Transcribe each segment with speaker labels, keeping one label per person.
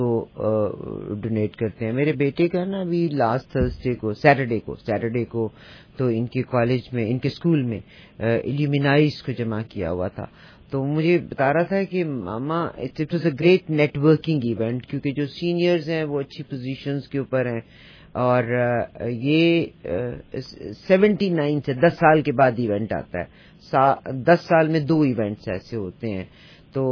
Speaker 1: Donate کرتے ہیں. میرے بیٹے کا نا ابھی لاسٹ سیٹرڈے کو تو ان کے کالج میں ان کے اسکول میں ایلیومنائز کو جمع کیا ہوا تھا. تو مجھے بتا رہا تھا کہ ماما it was a great networking event, کیونکہ جو سینئرز ہیں وہ اچھی پوزیشنز کے اوپر ہیں, اور یہ 79 سے 10 سال کے بعد ایونٹ آتا ہے. 10 سال میں 2 ایونٹس ایسے ہوتے ہیں. تو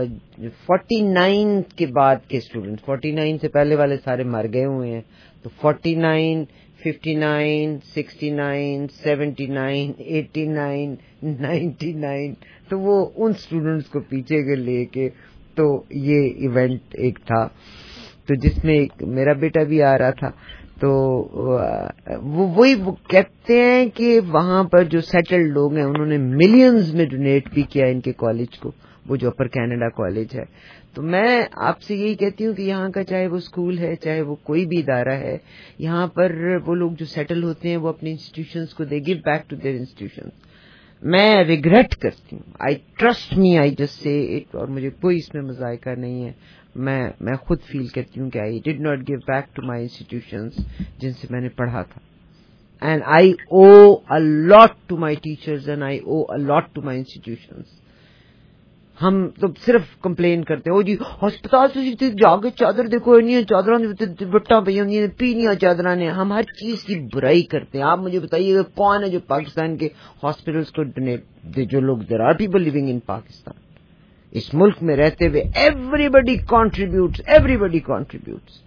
Speaker 1: 49 کے بعد کے اسٹوڈنٹ, 49 سے پہلے والے سارے مر گئے ہوئے ہیں. تو 49, 59, 69, 79, 89, 99, تو وہ ان اسٹوڈنٹس کو پیچھے کے لے کے تو یہ ایونٹ ایک تھا, تو جس میں میرا بیٹا بھی آ رہا تھا. تو وہ کہتے ہیں کہ وہاں پر جو سیٹلڈ لوگ ہیں انہوں نے ملینز میں ڈونیٹ بھی کیا ان کے کالج کو, وہ جو اپر کینیڈا کالج ہے. تو میں آپ سے یہی کہتی ہوں کہ یہاں کا چاہے وہ اسکول ہے چاہے وہ کوئی بھی ادارہ ہے, یہاں پر وہ لوگ جو سیٹل ہوتے ہیں وہ اپنے انسٹیٹیوشنز کو they give back to their institutions. میں ریگریٹ کرتی ہوں, I trust me, I just say it, اور مجھے کوئی اس میں مذائقہ نہیں ہے. میں خود فیل کرتی ہوں کہ I did not give back to my institutions جن سے میں نے پڑھا تھا. And I owe a lot to my teachers and I owe a lot to my institutions. ہم تو صرف کمپلین کرتے ہیں, جی ہسپتال سے جا کے چادر دیکھو, چادراں بٹا پہ پینیا چادراں نے. ہم ہر چیز کی برائی کرتے ہیں. آپ مجھے بتائیے کون ہے جو پاکستان کے ہاسپٹلس کو ڈونیٹ, جو لوگ there are people living in Pakistan, اس ملک میں رہتے ہوئے ایوری بڈی کنٹریبیوٹس.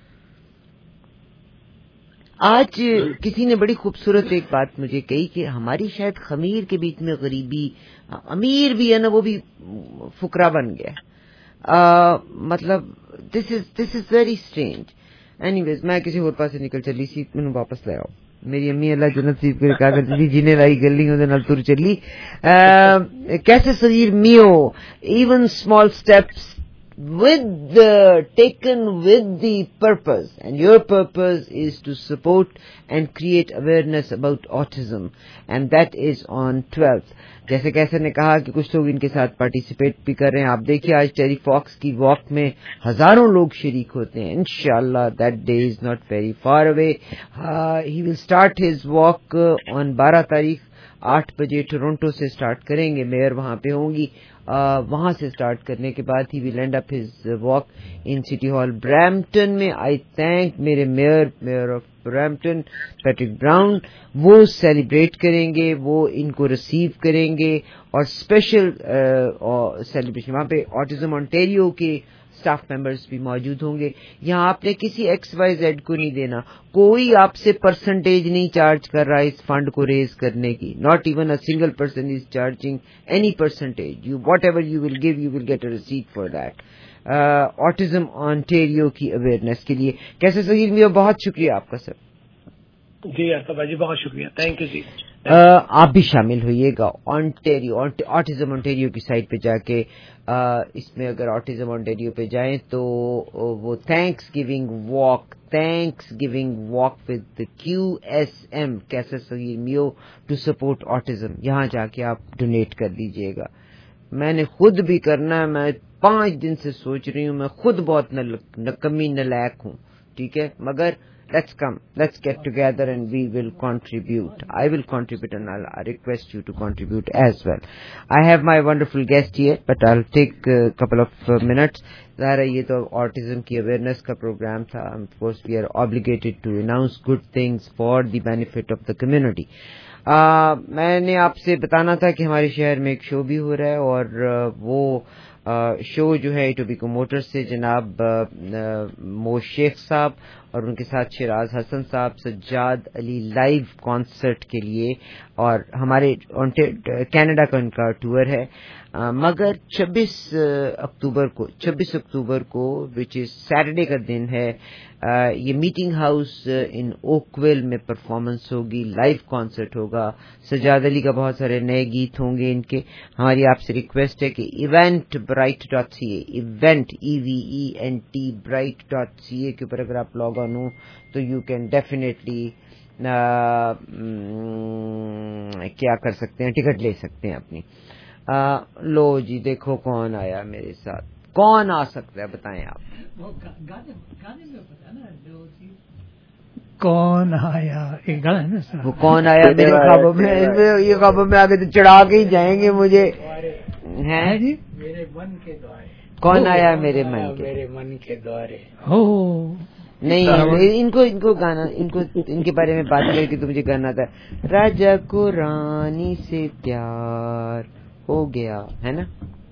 Speaker 1: آج کسی نے بڑی خوبصورت ایک بات مجھے کہی کہ ہماری شاید خمیر کے بیچ میں غریبی, امیر بھی ہے نا وہ بھی فقرا بن گیا. مطلب this is very strange. Anyways میں کسی اور پاس سے نکل چلی سی, میں واپس لے آؤ. میری امی اللہ جنت نصیب کرے کہا کرتی تھی جینے لائی گلی اودے نال تر چلی. کیسے Saghir Mayo, even small steps taken with the purpose, and your purpose is to support and create awareness about autism, and that is on 12th. جیسے کیسے نے کہا کہ کچھ لوگ ان کے ساتھ پارٹیسپیٹ بھی کر رہے ہیں. آپ دیکھیے آج ٹیری فاکس کی واک میں ہزاروں لوگ شریک ہوتے ہیں. انشاءاللہ that day is not very far away. He will start his walk on 12 تاریخ 8 بجے ٹورنٹو سے سٹارٹ کریں گے. میئر وہاں پہ ہوں گی. وہاں سے سٹارٹ کرنے کے بعد ہی we land up his walk in city hall Brampton میں. آئی تھینک میرے mayor of Brampton Patrick Brown, وہ سیلیبریٹ کریں گے, وہ ان کو ریسیو کریں گے, اور اسپیشل سیلیبریشن وہاں پہ آٹزم آنٹیریو کے اسٹاف ممبرس بھی موجود ہوں گے. یہاں آپ نے کسی XYZ کو نہیں دینا, کوئی آپ سے پرسنٹیج نہیں چارج کر رہا اس فنڈ کو ریز کرنے کی. Not even a single person is charging any percentage. Whatever you will give you will get a receipt for that. Autism Ontario کی اویئرنیس کے لیے. کیسے صحیح میاں, بہت شکریہ آپ کا سر.
Speaker 2: جی آصف جی بہت شکریہ, تھینک یو جی.
Speaker 1: آپ بھی شامل ہوئیے گا آٹزم آنٹیریو کی سائٹ پہ جا کے. اس میں اگر آٹزم آنٹیریو پہ جائیں تو وہ thanksgiving walk with QSM کیسے Saghir mu two support autism, یہاں جا کے آپ ڈونیٹ کر دیجیے گا. میں نے خود بھی کرنا ہے, میں 5 دن سے سوچ رہی ہوں. میں خود بہت نکمی نلائق ہوں, ٹھیک ہے, مگر let's get together and we will contribute. I will contribute and I'll request you to contribute as well. I have my wonderful guest here, but I'll take a couple of minutes. ظاہر یہ تو autism کی awareness کا program تھا. Of course we are obligated to announce good things for the benefit of the community. میں نے آپ سے بتانا تھا کہ ہمارے شہر میں ایک شو بھی ہو رہا ہے, اور وہ شو جو ہے ٹوبیکو موٹرز سے جناب مو شیخ صاحب اور ان کے ساتھ شیراز حسن صاحب سجاد علی لائیو کانسرٹ کے لیے, اور ہمارے کینیڈا کا ان کا ٹور ہے. مگر 26 اکتوبر کو وچ از سیٹرڈے کا دن ہے, یہ میٹنگ ہاؤس ان اوکویل میں پرفارمنس ہوگی, لائیو کانسرٹ ہوگا. سجاد علی کا بہت سارے نئے گیت ہوں گے ان کے. ہماری آپ سے ریکویسٹ ہے کہ eventbrite.ca ایونٹ EVENT brite.ca کے اوپر اگر آپ لاگ آن ہوں تو یو کین ڈیفینیٹلی کیا کر سکتے ہیں, ٹکٹ لے سکتے ہیں اپنی. لو جی دیکھو کون آیا میرے ساتھ, کون آ سکتا ہے بتائیں آپ.
Speaker 3: کون آیا ایک گانا ہے نا
Speaker 1: وہ کون آیا میرے خوابوں میں, یہ خوابوں میں آگے تو چڑھا کے ہی جائیں گے مجھے. ہیں جی
Speaker 3: میرے من کے دوارے,
Speaker 1: کون آیا میرے
Speaker 3: من کے دوارے.
Speaker 1: نہیں ان کو گانا ان کے بارے میں بات کر کے تو مجھے گانا تھا, راجا کو رانی سے پیار ہو گیا ہے نا.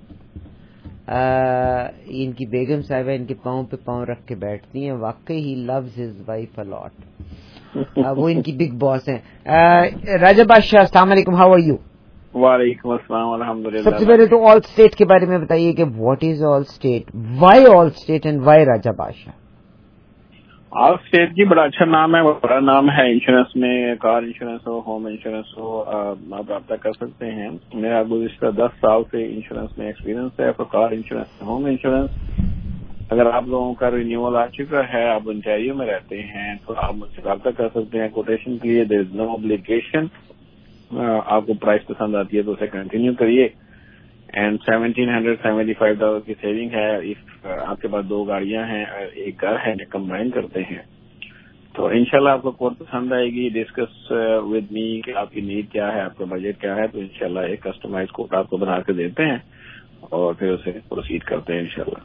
Speaker 1: ان کی بیگم صاحبہ ان کے پاؤں پہ پاؤں رکھ کے بیٹھتی ہیں, واقعی ہی loves his wife a lot. وہ ان کی بگ باس ہیں. راجا بادشاہ السلام علیکم, ہاؤ آر یو؟
Speaker 4: وعلیکم السلام الحمدللہ.
Speaker 1: سب سے پہلے تو آل اسٹیٹ کے بارے میں بتائیے کہ what is Allstate, why Allstate and why Raja Badshah?
Speaker 4: All state کی بڑا اچھا نام ہے, بڑا نام ہے انشورنس میں. کار انشورنس ہو, ہوم انشورنس ہو, آپ رابطہ کر سکتے ہیں. میرا گزشتہ 10 سال سے انشورنس میں ایکسپیرینس ہے, تو کار انشورنس, ہوم انشورنس. اگر آپ لوگوں کا رینیول آ چکا ہے, آپ انٹیریو میں رہتے ہیں, تو آپ مجھ سے رابطہ کر سکتے ہیں کوٹیشن کے لیے. دیر از نو obligation. آپ کو پرائز پسند آتی ہے تو اسے کنٹینیو کریے. اینڈ $1,775 کی سیونگ ہے. آپ کے پاس 2 گاڑیاں ہیں, ایک گھر ہے, کمبائن کرتے ہیں, تو انشاءاللہ آپ کو کوٹ پسند آئے گی. ڈسکس ود می کہ آپ کی نیڈ کیا ہے, آپ کا بجٹ کیا ہے, تو انشاءاللہ ایک کسٹمائز کوٹ آپ کو بنا کے دیتے ہیں اور پھر اسے پروسیڈ کرتے ہیں انشاءاللہ.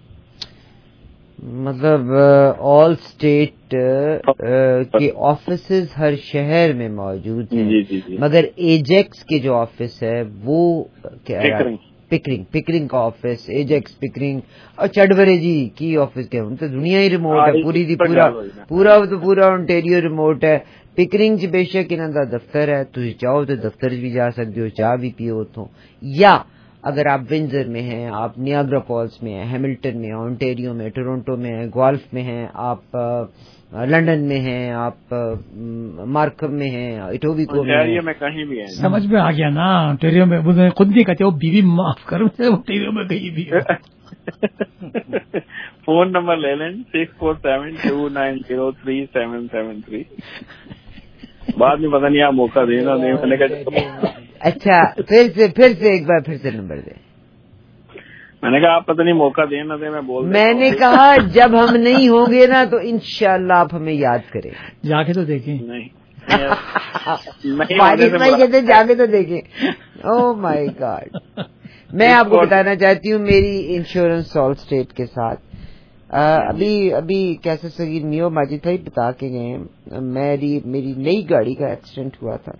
Speaker 1: مطلب آل اسٹیٹ کے آفیسز ہر شہر میں موجود ہیں.
Speaker 4: جی.
Speaker 1: مگر ایجیکس کے جو آفس ہے وہ پکرنگ کا آفس, ایجیکس پکرنگ, اور چڈورے جی کی آفس کے تو دنیا ہی ریموٹ ہے پورا اونٹیریو ریموٹ ہے. پکرنگ چ بے شک انہوں کا دفتر ہے, تھی چاہو تو دفتر بھی جا سکتے ہو, چاہ بھی پیو اتوں. یا اگر آپ ونزر میں ہیں, آپ نیاگرا فالس میں ہیں, ہیملٹن میں, اونٹیریو میں, ٹورنٹو میں ہیں, گولف میں ہیں, آپ لنڈن میں ہیں, آپ مارکم میں ہیں, اٹوبیکو
Speaker 4: میں کہیں بھی ہیں.
Speaker 3: سمجھ میں آ گیا نا. اونٹیریو میں خود نہیں کہتے وہ بیوی معاف کرو, اونٹیریو میں کہیں بھی.
Speaker 4: فون نمبر لے لیں 6472903773. بعد میں پتہ نہیں آپ موقع دینا نہیں. میں نے کہا
Speaker 1: اچھا پھر سے ایک بار پھر سے نمبر دیں.
Speaker 4: میں نے کہا آپ پتہ نہیں موقع دیں نہ دیں,
Speaker 1: میں نے کہا جب ہم نہیں ہوں گے نا تو انشاءاللہ آپ ہمیں یاد کریں.
Speaker 3: جا کے تو دیکھیں.
Speaker 4: نہیں
Speaker 1: کہتے جا کے تو دیکھیں. Oh my god. میں آپ کو بتانا چاہتی ہوں میری انشورنس آل اسٹیٹ کے ساتھ ابھی کیسے صغیر میو ماجد بھائی بتا کے گئے. میری نئی گاڑی کا ایکسیڈنٹ ہوا تھا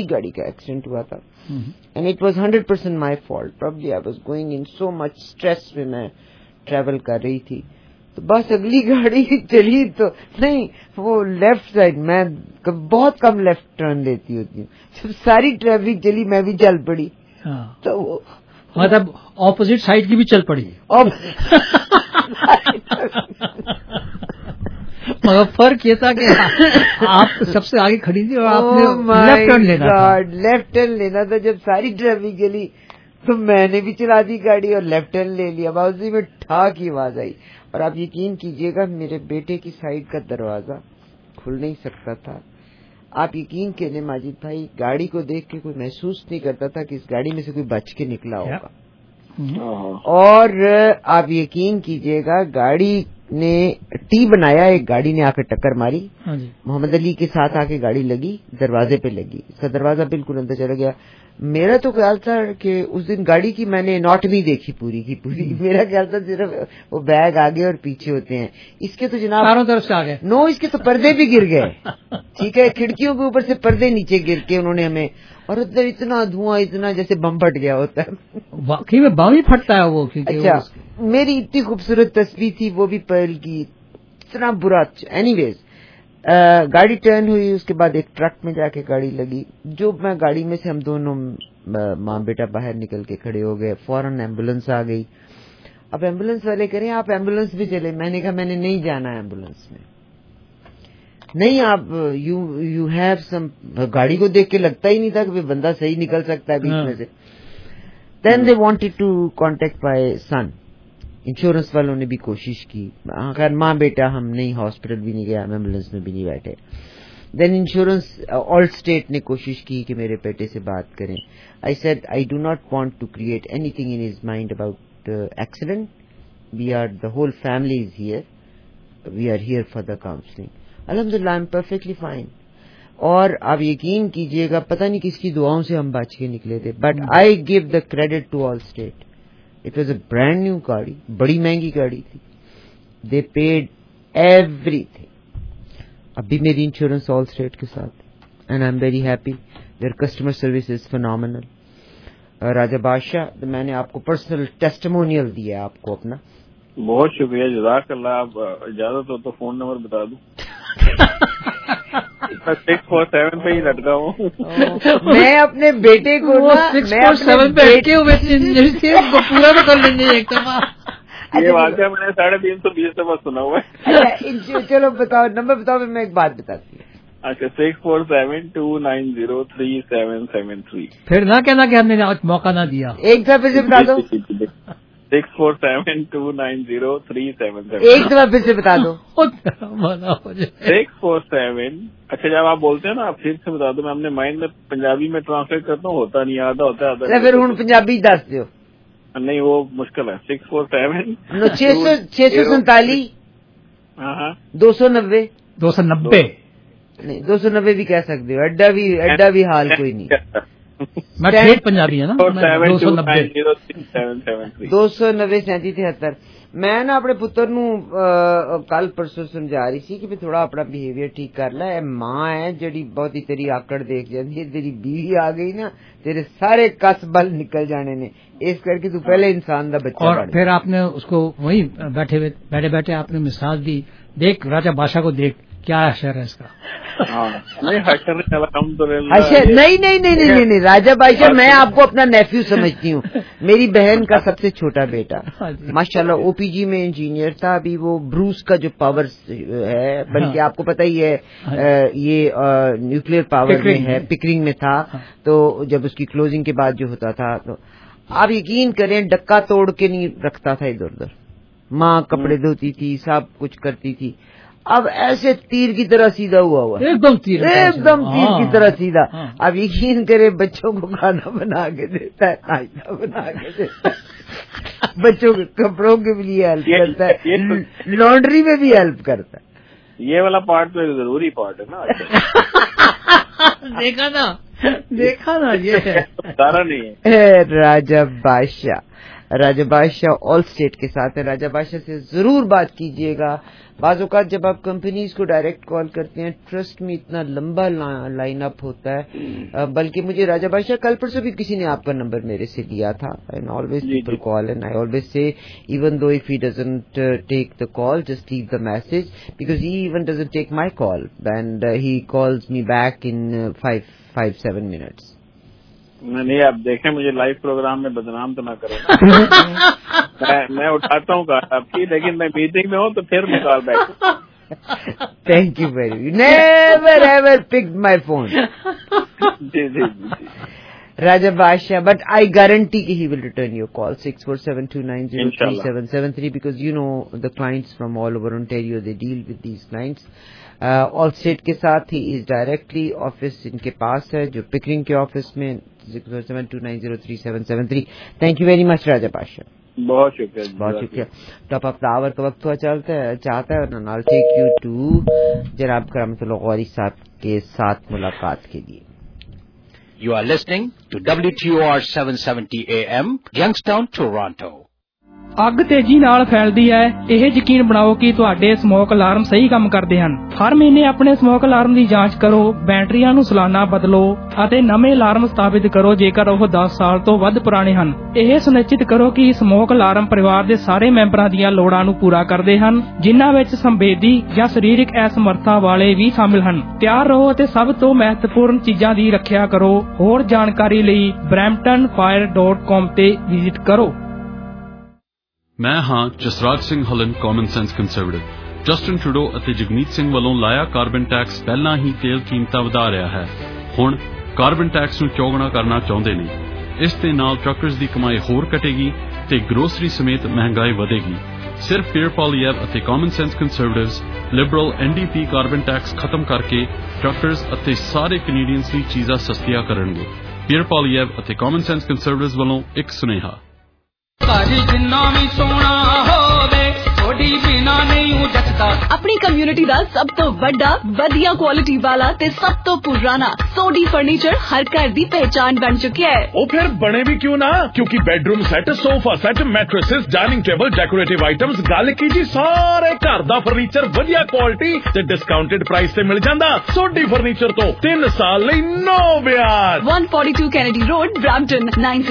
Speaker 1: and it was 100% my fault. Probably I was going in so much stress میں ٹریول کر رہی تھی, تو بس اگلی گاڑی چلی تو نہیں, وہ لیفٹ سائڈ, میں بہت کم لیفٹ ٹرن لیتی ہوتی ہوں, جب ساری ٹریفک چلی میں بھی چل پڑی. تو
Speaker 3: مطلب اپوزٹ سائڈ کی بھی چل پڑی. مگر فرق یہ تھا کہ آپ سب سے آگے کھڑی تھی اور آپ نے
Speaker 1: لیفٹ ٹرن لینا تھا. جب ساری ٹریفک چلی تو میں نے بھی چلا دی گاڑی اور لیفٹ ٹرن لے لیا. باوضی میں ٹھا کی آواز آئی, اور آپ یقین کیجئے گا میرے بیٹے کی سائڈ کا دروازہ کھل نہیں سکتا تھا. آپ یقین کیجئے ماجد بھائی, گاڑی کو دیکھ کے کوئی محسوس نہیں کرتا تھا کہ اس گاڑی میں سے کوئی بچ کے نکلا ہوگا. اور آپ یقین کیجئے گا گاڑی نے ٹی بنایا, ایک گاڑی نے آ کے ٹکر ماری, محمد علی کے ساتھ آ کے گاڑی لگی, دروازے پہ لگی, اس کا دروازہ بالکل اندر چلا گیا. میرا تو خیال تھا کہ اس دن گاڑی کی میں نے ناٹ بھی دیکھی پوری کی پوری. میرا خیال تھا صرف وہ بیگ آگے اور پیچھے ہوتے ہیں. اس کے تو جناب
Speaker 3: چاروں طرف سے آگے
Speaker 1: اس کے تو پردے بھی گر گئے. ٹھیک ہے, کھڑکیوں کے اوپر سے پردے نیچے گر کے انہوں نے ہمیں, اور ادھر اتنا دھواں, اتنا جیسے بم پھٹ گیا ہوتا ہے.
Speaker 3: واقعی میں بم ہی پھٹتا ہے وہ.
Speaker 1: اچھا, میری اتنی خوبصورت تصویر تھی وہ بھی پرل کی, اتنا برا. اینی ویز گاڑی ٹرن ہوئی, اس کے بعد ایک ٹرک میں جا کے گاڑی لگی. جو میں گاڑی میں سے ہم دونوں ماں بیٹا باہر نکل کے کھڑے ہو گئے, فوراً ایمبولینس آ گئی. اب ایمبولینس والے کریں آپ ایمبولینس بھی چلے. میں نے کہا میں نے نہیں جانا ایمبولینس میں, نہیں آپ یو ہیو سم. گاڑی کو دیکھ کے لگتا ہی نہیں تھا کہ بندہ صحیح نکل سکتا ہے بیچ میں سے. Then they wanted to contact my son. Insurance والوں نے بھی کوشش کی, خیر ماں بیٹا ہم نہیں, ہاسپٹل بھی نہیں گیا, ہم ایمبولینس میں بھی نہیں بیٹھے. دین انشورنس آل اسٹیٹ نے کوشش کی کہ میرے بیٹے سے بات کریں. I said I do not want to create anything in his mind about accident. we are, the whole family is here. We are here for the counseling. Alhamdulillah, I'm perfectly fine. اور آپ یقین کیجئے گا پتہ نہیں کس کی دعاؤں سے ہم بچ کے نکلے تھے. But I give the credit to Allstate. It was a brand new گاڑی, بڑی مہنگی گاڑی تھی. They paid everything. ابھی میری انشورنس آل اسٹیٹ کے ساتھ, and I am very happy. Their customer service is phenomenal. Raja Badshah, میں نے آپ کو پرسنل ٹیسٹیمونیل دیا ہے آپ کو اپنا.
Speaker 4: بہت شکریہ, جزاک اللہ. آپ اجازت ہو تو فون نمبر بتا دوں. 647 پہ ہی لٹکا ہوں.
Speaker 1: میں اپنے بیٹے کو
Speaker 3: 647 پہ اٹکے ہوئے پورا تو کر لیں گے ایک دفعہ.
Speaker 4: یہ واقعہ میں نے 320 دفعہ سنا ہوا ہے.
Speaker 1: چلو بتاؤ نمبر بتاؤ, پھر میں ایک بات بتاتی ہوں.
Speaker 4: اچھا 64729037773.
Speaker 3: پھر نہ کہنا کہ ہم نے موقع نہ دیا.
Speaker 1: ایک دفعہ پھر سے بتا دو.
Speaker 4: 647290377.
Speaker 1: ایک دفعہ پھر سے بتا دو.
Speaker 4: 647. اچھا جب آپ بولتے ہیں نا آپ پھر سے بتا دو. میں اپنے مائنڈ میں پنجابی میں ٹرانسلیٹ کرتا ہوں, ہوتا نہیں, آدھا ہوتا ہے.
Speaker 1: پھر ہوں پنجابی دس دیو.
Speaker 4: نہیں وہ مشکل ہے. 647
Speaker 1: 647 290
Speaker 3: 290
Speaker 1: نہیں 290 بھی کہہ سکتے ہو. اڈا بھی حال کوئی نہیں.
Speaker 3: میں ٹھیک پنجابی ہے نا.
Speaker 1: 290 میں نا اپنے پتر نو کل پرسوں سمجھا رہی سی کہ تھوڑا اپنا بہیویئر ٹھیک کر لے. ماں ہے جڑی بہت ہی تیری آکڑ دیکھ جاتی ہے. تیری بیوی آ گئی نا, تیرے سارے کس بل نکل جانے نے. اس کر کے تو پہلے انسان دا بچہ.
Speaker 3: اور پھر آپ نے اس کو وہی بیٹھے آپ نے مثال دی. دیکھ راجہ بادشاہ کو دیکھ, کیا حشر ہے اس کا. نہیں راجہ بادشاہ میں آپ کو اپنا نیفیو سمجھتی ہوں. میری بہن کا سب سے چھوٹا بیٹا ماشاءاللہ او پی جی میں انجینئر تھا. ابھی وہ بروس کا جو پاور ہے, بلکہ آپ کو پتہ ہی ہے یہ نیوکلیر پاور میں ہے, پکرنگ میں تھا. تو جب اس کی کلوزنگ کے بعد جو ہوتا تھا تو آپ یقین کریں ڈکا توڑ کے نہیں رکھتا تھا ادھر ادھر. ماں کپڑے دھوتی تھی, سب کچھ کرتی تھی. اب ایسے تیر کی طرح سیدھا ہوا ایک دم تیر کی طرح سیدھا. اب یقین کرے بچوں کو کھانا بنا کے دیتا ہے, ناشتہ بنا کے دیتا ہے, بچوں کے کپڑوں کے بھی لیے ہیلپ کرتا ہے, لانڈری میں بھی ہیلپ کرتا ہے.
Speaker 4: یہ والا پارٹ تو ضروری پارٹ ہے نا.
Speaker 3: دیکھا نا یہ
Speaker 4: سارا نہیں ہے.
Speaker 1: راجہ بادشاہ آل اسٹیٹ کے ساتھ ہے. راجہ بادشاہ سے ضرور بات کیجیے گا. بعض اوقات جب آپ کمپنیز کو ڈائریکٹ کال کرتے ہیں, ٹرسٹ میں اتنا لمبا لائن اپ ہوتا ہے. بلکہ مجھے راجہ بادشاہ کل پرسوں بھی کسی نے آپ کا نمبر میرے سے لیا تھا. And always people call and I always say even though if he doesn't take the call just leave the message, because he even doesn't take my call and he calls me back in 5-7 minutes.
Speaker 4: نہیں آپ دیکھیں مجھے live programme میں بدنام تو نہ کریں. میں اٹھاتا ہوں کال آپ کی, لیکن میں میٹنگ میں ہوں تو پھر میں call back.
Speaker 1: Thank you very much. Never ever picked my phone.
Speaker 4: جی
Speaker 1: Raja Badshah, but I guarantee کہ he will return your call 64729037773 because you know the clients from all over Ontario, they deal with these clients. Allstate کے ساتھ ہی is directly office in کے پاس ہے جو پکرنگ کے office میں 64729037773. Thank you very much Raja Badshah.
Speaker 4: بہت شکریہ.
Speaker 1: بہت شکریہ. ٹاپ آف دا آور کا وقت ہوا چاہتا ہے اور I'll take you to جناب کرامت اللہ غوری صاحب کے ساتھ ملاقات کے لیے.
Speaker 5: You are listening to WTOR 770 AM, Youngstown, Toronto.
Speaker 6: ਅੱਗ ਤੇਜ਼ੀ ਨਾਲ ਫੈਲਦੀ ਹੈ. ਇਹ ਯਕੀਨ ਬਣਾਓ ਕਿ ਤੁਹਾਡੇ ਸਮੋਕ ਅਲਾਰਮ ਸਹੀ ਕੰਮ ਕਰਦੇ ਹਨ. ਹਰ ਮਹੀਨੇ ਆਪਣੇ ਸਮੋਕ ਅਲਾਰਮ ਦੀ ਜਾਂਚ ਕਰੋ, ਬੈਟਰੀਆਂ ਨੂੰ ਸਾਲਾਨਾ ਬਦਲੋ ਅਤੇ ਨਵੇਂ ਅਲਾਰਮ ਸਥਾਪਿਤ ਕਰੋ ਜੇਕਰ ਉਹ 10 ਸਾਲ ਤੋਂ ਵੱਧ ਪੁਰਾਣੇ ਹਨ. ਇਹ ਸੁਨਿਸ਼ਚਿਤ ਕਰੋ ਕਿ ਸਮੋਕ ਅਲਾਰਮ ਪਰਿਵਾਰ ਦੇ ਸਾਰੇ ਮੈਂਬਰਾਂ ਦੀਆਂ ਲੋੜਾਂ ਨੂੰ ਪੂਰਾ ਕਰਦੇ ਹਨ, ਜਿਨ੍ਹਾਂ ਵਿੱਚ ਸੰਵੇਦੀ ਜਾਂ ਸਰੀਰਕ ਅਸਮਰੱਥਾ ਵਾਲੇ ਵੀ ਸ਼ਾਮਿਲ ਹਨ. ਤਿਆਰ ਰਹੋ ਅਤੇ ਸਭ ਤੋਂ ਮਹੱਤਵਪੂਰਨ ਚੀਜ਼ਾਂ ਦੀ ਰੱਖਿਆ ਕਰੋ. ਹੋਰ ਜਾਣਕਾਰੀ ਲਈ bramptonfire.com ਤੇ ਵਿਜ਼ਿਟ ਕਰੋ.
Speaker 7: ਮੈਂ ਹਾਂ Jasraj Singh Hallan, common sense conservative. Justin Trudeau ਅਤੇ ਜਗਮੀਤ ਸਿੰਘ ਵੱਲੋਂ ਲਾਇਆ ਕਾਰਬਨ ਟੈਕਸ ਪਹਿਲਾਂ ਹੀ ਤੇਲ ਕੀਮਤਾਂ ਵਧਾ ਰਿਹਾ ਹੈ. ਹੁਣ ਕਾਰਬਨ ਟੈਕਸ ਨੂੰ ਚੌਗੁਣਾ ਕਰਨਾ ਚਾਹੁੰਦੇ ਨੇ. ਇਸ ਦੇ ਨਾਲ ਟਰੱਕਰਜ਼ ਦੀ ਕਮਾਈ ਹੋਰ ਘਟੇਗੀ ਤੇ ਗਰੋਸਰੀ ਸਮੇਤ ਮਹਿੰਗਾਈ ਵਧੇਗੀ. ਸਿਰਫ ਪੀਅਰ ਪੋਲੀਐਵ ਅਤੇ common sense conservatives liberal NDP carbon tax ਖਤਮ ਕਰਕੇ ਟਰੱਕਰਜ਼ ਅਤੇ ਸਾਰੇ ਕੈਨੇਡੀਅਨਸ ਲਈ ਚੀਜ਼ਾਂ ਸਸਤੀਆਂ ਕਰਨਗੇ. ਪੀਅਰ ਪੋਲੀਐਵ ਅਤੇ ਕਾਮਨ ਸੈਂਸ ਕੰਜ਼ਰਵੇਟਿਵਸ ਵੱਲੋਂ ਇੱਕ ਸੁਨੇਹਾ.
Speaker 8: अपनी कम्युनिटी दा सब तो बड़ा वधिया क्वालिटी वाला ते सब तो पुराना सोडी फर्नीचर हर घर दी पहचान बन चुकी है।
Speaker 9: ओ फिर बने भी क्यों ना, क्योंकि bedroom set, sofa set, mattresses, dining table, decorative items, गल कीजिए सारे घर दा फर्नीचर वधिया क्वालिटी ते डिस्काउंटेड प्राइस ते मिल जांदा। सोडी फर्नीचर तो 3 साल लई नो ब्याज।
Speaker 8: 142 कैनेडी रोड, ब्रैम्पटन,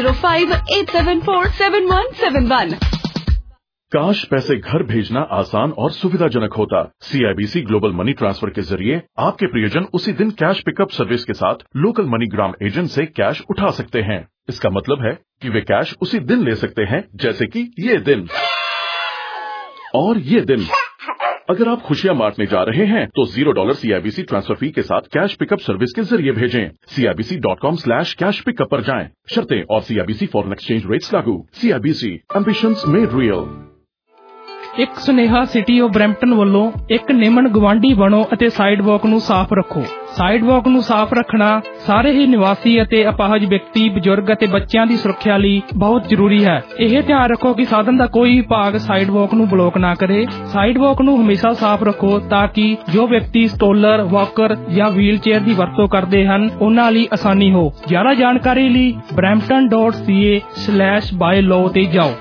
Speaker 8: 9058747171।
Speaker 9: काश पैसे घर भेजना आसान और सुविधाजनक होता। CIBC ग्लोबल मनी ट्रांसफर के जरिए आपके प्रियजन उसी दिन कैश पिकअप सर्विस के साथ लोकल मनीग्राम एजेंट से कैश उठा सकते हैं। इसका मतलब है कि वे कैश उसी दिन ले सकते हैं, जैसे कि ये दिन और ये दिन। अगर आप खुशियां बांटने जा रहे हैं तो $0 CIBC ट्रांसफर फी के साथ कैश पिकअप सर्विस के जरिए भेजें। CIBC.com/कैश पिकअप पर जाएं। शर्तें और CIBC फॉरेन एक्सचेंज रेट्स लागू। CIBC ambitions made real.
Speaker 6: ਇੱਕ ਸੁਨੇਹਾ ਸਿਟੀ ਆਫ ਬਰੈਂਪਟਨ ਵੱਲੋਂ ਇੱਕ ਨਿਮਨ ਗਵਾਂਢੀ ਬਣੋ ਅਤੇ ਸਾਈਡਵਾਕ ਨੂੰ ਸਾਫ਼ ਰੱਖੋ। ਸਾਈਡਵਾਕ ਨੂੰ ਸਾਫ਼ ਰੱਖਣਾ ਸਾਰੇ ਹੀ ਨਿਵਾਸੀ ਅਤੇ ਅਪਾਹਜ ਵਿਅਕਤੀ, ਬਜ਼ੁਰਗ ਅਤੇ ਬੱਚਿਆਂ ਦੀ ਸੁਰੱਖਿਆ ਲਈ ਬਹੁਤ ਜ਼ਰੂਰੀ ਹੈ। ਇਹ ਧਿਆਨ ਰੱਖੋ ਕਿ ਸਾਧਨ ਦਾ ਕੋਈ ਵੀ ਭਾਗ ਸਾਈਡਵਾਕ ਨੂੰ ਬਲੌਕ ਨਾ ਕਰੇ। ਸਾਈਡਵਾਕ ਨੂੰ ਹਮੇਸ਼ਾ ਸਾਫ਼ ਰੱਖੋ ਤਾਂ ਕਿ ਜੋ ਵਿਅਕਤੀ ਸਟੋਲਰ, ਵਾਕਰ ਜਾਂ ਵੀਲ ਚੇਅਰ ਦੀ ਵਰਤੋਂ ਕਰਦੇ ਹਨ ਉਹਨਾਂ ਲਈ ਆਸਾਨੀ ਹੋ। ਜ਼ਿਆਦਾ ਜਾਣਕਾਰੀ ਲਈ brampton.ca/bylaw ਤੇ ਜਾਓ।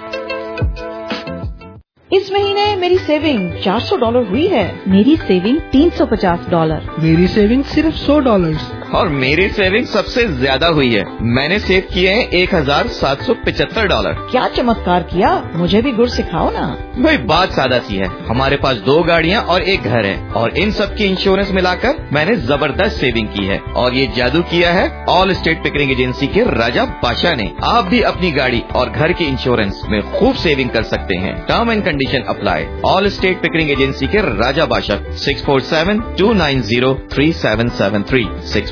Speaker 10: इस महीने मेरी सेविंग $400 हुई है।
Speaker 11: मेरी सेविंग $350।
Speaker 12: मेरी सेविंग सिर्फ $100।
Speaker 13: और मेरी सेविंग सबसे ज्यादा हुई है। मैंने सेव किए हैं $1775।
Speaker 10: क्या चमत्कार किया, मुझे भी गुर सिखाओ ना।
Speaker 13: भाई बात सादा सी है, हमारे पास 2 गाड़ियाँ और 1 घर है और इन सब की इंश्योरेंस मिलाकर मैंने जबरदस्त सेविंग की है। और ये जादू किया है ऑल स्टेट पिकरिंग एजेंसी के राजा बादशाह ने। आप भी अपनी गाड़ी और घर के इंश्योरेंस में खूब सेविंग कर सकते हैं। Term and condition apply. Allstate Pickering agency के राजा बादशाह 647-290-3773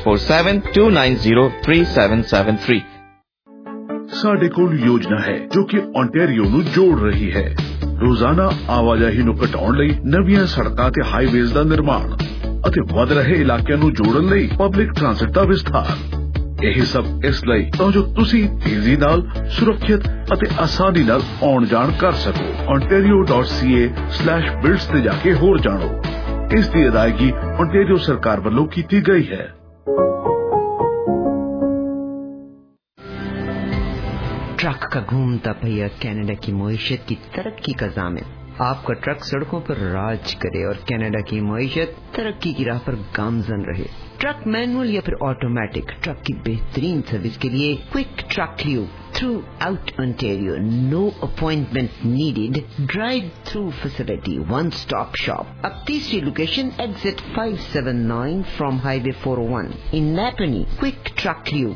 Speaker 13: 647-290-3773।
Speaker 9: ਸਾਡੇ ਕੋਲ ਯੋਜਨਾ ਹੈ ਜੋ ਕਿ ਓਨਟਾਰੀਓ ਨੂੰ ਜੋੜ ਰਹੀ ਹੈ। ਰੋਜ਼ਾਨਾ ਆਵਾਜਾਈ ਨੂੰ ਘਟਾਉਣ ਲਈ ਨਵੀਆਂ ਸੜਕਾਂ ਤੇ ਹਾਈਵੇਜ਼ ਦਾ ਨਿਰਮਾਣ ਅਤੇ ਵਧ ਰਹੇ ਇਲਾਕਿਆਂ ਨੂੰ ਜੋੜਨ ਲਈ ਪਬਲਿਕ ਟ੍ਰਾਂਸਪੋਰਟ ਦਾ ਵਿਸਥਾਰ। ਇਹ ਸਭ ਇਸ ਲਈ ਤਾਂ ਜੋ ਤੁਸੀਂ ਤੇਜ਼ੀ ਨਾਲ, ਸੁਰੱਖਿਅਤ ਅਤੇ ਆਸਾਨੀ ਨਾਲ ਆਉਣ ਜਾਣ ਕਰ ਸਕੋ। ontario.ca/builds ਤੇ ਜਾ ਕੇ ਹੋਰ ਜਾਣੋ। ਇਸ ਦੀ ਅਦਾਇਗੀ ontario ਸਰਕਾਰ ਵੱਲੋਂ ਕੀਤੀ ਗਈ ਹੈ।
Speaker 1: ट्रक का घूमता पहिया कनाडा की मईशत की तरक्की का ज़ामिन। आपका ट्रक सड़कों पर राज करे और कनाडा की मईशत तरक्की की राह पर गामजन रहे। ट्रक मैनुअल या फिर ऑटोमेटिक, ट्रक की बेहतरीन सर्विस के लिए quick truck lube throughout Ontario. No appointment needed, drive through facility, one stop shop. अब तीसरी location exit 579 from highway 401 in Napanee. Quick truck lube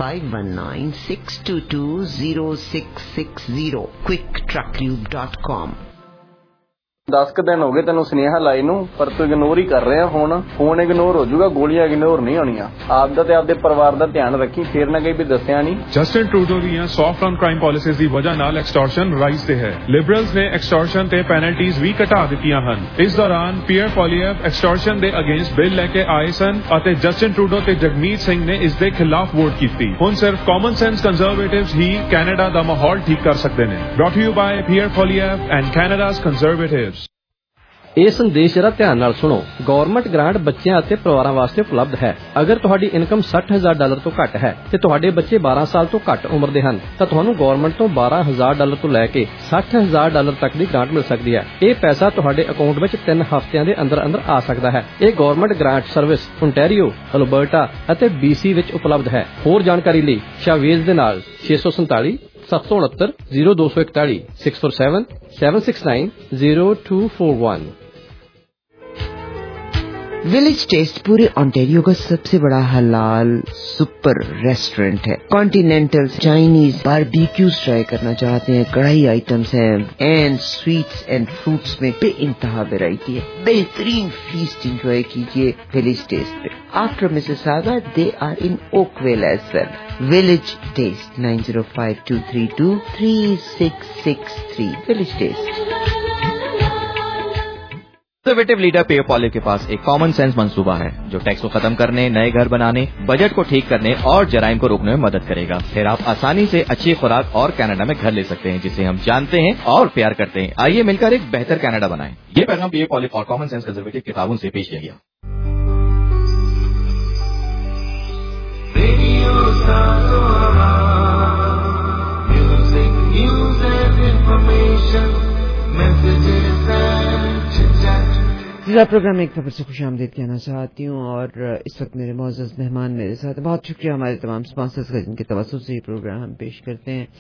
Speaker 1: 519-622-0660 quicktrucklube.com।
Speaker 4: 10 ਦਿਨ ਹੋ ਗਏ ਤੈਨੂੰ ਸੁਨੇਹਾ ਲਾਈ ਨੂੰ, ਪਰ ਤੂੰ ਇਗਨੋਰ ਹੀ ਕਰ ਰਿਹਾ। ਫੋਨ ਇਗਨੋਰ ਹੋ ਜਾਊਗਾ, ਗੋਲੀਆਂ ਇਗਨੋਰ ਨਹੀਂ ਹੋਣੀਆਂ। ਆਪਦਾ ਤੇ ਆਪਦੇ ਪਰਿਵਾਰ ਦਾ ਧਿਆਨ ਰੱਖੀ, ਫੇਰ ਨਾ ਕਹੀਂ ਵੀ ਦੱਸਿਆ ਨਹੀਂ।
Speaker 14: ਜਸਟਿਨ ਟਰੂਡੋ ਦੀਆਂ ਸੌਫਟ ਔਨ ਕ੍ਰਾਈਮ ਪਾਲਿਸੀਜ਼ ਦੀ ਵਜ੍ਹਾ ਨਾਲ ਐਕਸਟੋਰਸ਼ਨ ਰਾਈਜ਼ ਤੇ ਹੈ। ਲਿਬਰਲਸ ਨੇ ਐਕਸਟੋਰਸ਼ਨ ਤੇ ਪੈਨਲਟੀਜ਼ ਵੀ ਘਟਾ ਦਿੱਤੀਆਂ ਹਨ। ਇਸ ਦੌਰਾਨ ਪੀਅਰ ਪੋਲੀਐਵ ਐਕਸਟੋਰਸ਼ਨ ਦੇ ਅਗੇਂਸਟ ਬਿੱਲ ਲੈ ਕੇ ਆਏ ਸਨ ਅਤੇ ਜਸਟਿਨ ਟਰੂਡੋ ਤੇ ਜਗਮੀਤ ਸਿੰਘ ਨੇ ਇਸ ਦੇ ਖਿਲਾਫ ਵੋਟ ਕੀਤੀ। ਹੁਣ ਸਿਰਫ ਕਾਮਨ ਸੈਂਸ ਕੰਜ਼ਰਵੇਟਿਵਸ ਹੀ ਕੈਨੇਡਾ ਦਾ ਮਾਹੌਲ ਠੀਕ ਕਰ ਸਕਦੇ ਨੇ। Brought you by Pierre Poilievre and Canada's conservatives.
Speaker 15: ਇਹ ਸੰਦੇਸ਼ ਜਰਾ ਧਿਆਨ ਨਾਲ ਸੁਣੋ। ਗਵਰਨਮੈਂਟ ਗ੍ਰਾਂਟ ਬੱਚਿਆਂ ਅਤੇ ਪਰਿਵਾਰਾਂ ਵਾਸਤੇ ਉਪਲਬਧ ਹੈ। ਅਗਰ ਤੁਹਾਡੀ ਇਨਕਮ $60,000 ਤੋਂ ਘੱਟ ਹੈ ਤੇ ਤੁਹਾਡੇ ਬੱਚੇ 12 ਸਾਲ ਤੋਂ ਘੱਟ ਉਮਰ ਦੇ ਹਨ ਤਾਂ ਤੁਹਾਨੂੰ ਗਵਰਨਮੈਂਟ ਤੋਂ $12,000 ਤੋਂ ਲੈ ਕੇ $60,000 ਤੱਕ ਦੀ ਗ੍ਰਾਂਟ ਮਿਲ ਸਕਦੀ ਹੈ। ਇਹ ਪੈਸਾ ਤੁਹਾਡੇ ਅਕਾਊਂਟ ਵਿੱਚ 3 ਹਫ਼ਤਿਆਂ ਦੇ ਅੰਦਰ ਆ ਸਕਦਾ ਹੈ। ਇਹ government grant service Ontario, Alberta ਅਤੇ BC ਵਿੱਚ ਉਪਲਬਧ ਹੈ। ਹੋਰ ਜਾਣਕਾਰੀ ਲਈ ਸ਼ਾਵੇਜ਼ ਦੇ ਨਾਲ 647-769-0241 647-769-0241।
Speaker 1: विलेज टेस्ट पूरे ओंटारियो का सबसे बड़ा हलाल सुपर रेस्टोरेंट है। कॉन्टिनेंटल, चाइनीज, बारबेक्यूज ट्राई करना चाहते हैं, कढ़ाई आइटम्स हैं एंड स्वीट्स एंड फ्रूट्स में बेइंतहा वैरायटी है। बेहतरीन फीस्ट एंजॉय कीजिए विलेज टेस्ट पे। After Mississauga they are in Oakville as well. Village taste 9052323663 village taste.
Speaker 13: Conservative leader Pierre Poilievre के पास एक कॉमन सेंस मंसूबा है जो टैक्स को खत्म करने, नए घर बनाने, बजट को ठीक करने और जराइम को रोकने में मदद करेगा। फिर आप आसानी से अच्छी खुराक और कनाडा में घर ले सकते हैं जिसे हम जानते हैं और प्यार करते हैं। आइए मिलकर एक बेहतर कनाडा बनाएं। ये पैगाम पियर पॉलिएव और कॉमन सेंस कंजर्वेटिव किताबों से पेश किया गया।
Speaker 1: प्रोग्राम में एक बार से खुश आमदीद कहना चाहती हूँ और इस वक्त मेरे मोअज़्ज़ज़ मेहमान मेरे साथ। बहुत शुक्रिया हमारे तमाम स्पॉन्सर्स का जिनके तवज्जुह से ये प्रोग्राम हम पेश करते हैं।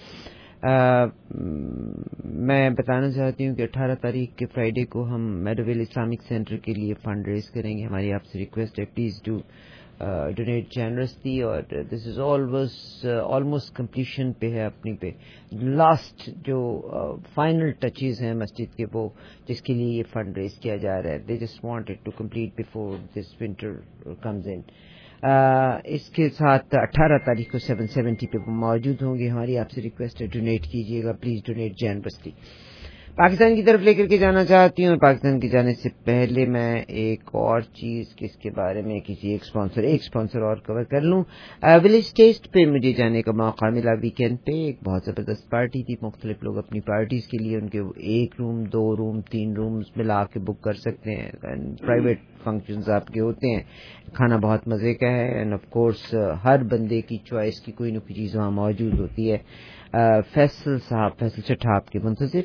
Speaker 1: मैं बताना चाहती हूँ कि 18 तारीख के फ्राइडे को हम मेडोवेल इस्लामिक सेंटर के लिए फंड रेज करेंगे। हमारी आपसे रिक्वेस्ट है, प्लीज़ डू डोनेट जनरसली। और दिस इज ऑलमोस्ट कंप्लीशन पे है, अपनी पे लास्ट जो फाइनल टचेज हैं मस्जिद के, वो जिसके लिए ये फंड रेज किया जा रहा है। They just want it to complete before this winter comes in. इसके साथ 18 तारीख को 770 पे वो मौजूद होंगे। हमारी आपसे रिक्वेस्ट है, डोनेट कीजिएगा, प्लीज डोनेट जनरसली। पाकिस्तान की तरफ लेकर के जाना चाहती हूँ। पाकिस्तान के जाने से पहले मैं एक और चीज किसके बारे में एक स्पॉन्सर और कवर कर लूँ। विलेज टेस्ट पे मुझे जाने का मौका मिला वीकेंड पे। एक बहुत जबरदस्त पार्टी थी। मुख्तलिफ लोग अपनी पार्टीज के लिए उनके 1 रूम 2 रूम 3 रूम्स मिला के बुक कर सकते हैं। प्राइवेट फंक्शंस आपके होते हैं। खाना बहुत मजे का है एंड ऑफ कोर्स हर बंदे की चॉइस की कोई न कोई चीज वहाँ मौजूद होती है। फैसल चट्टाप के मुंतजिर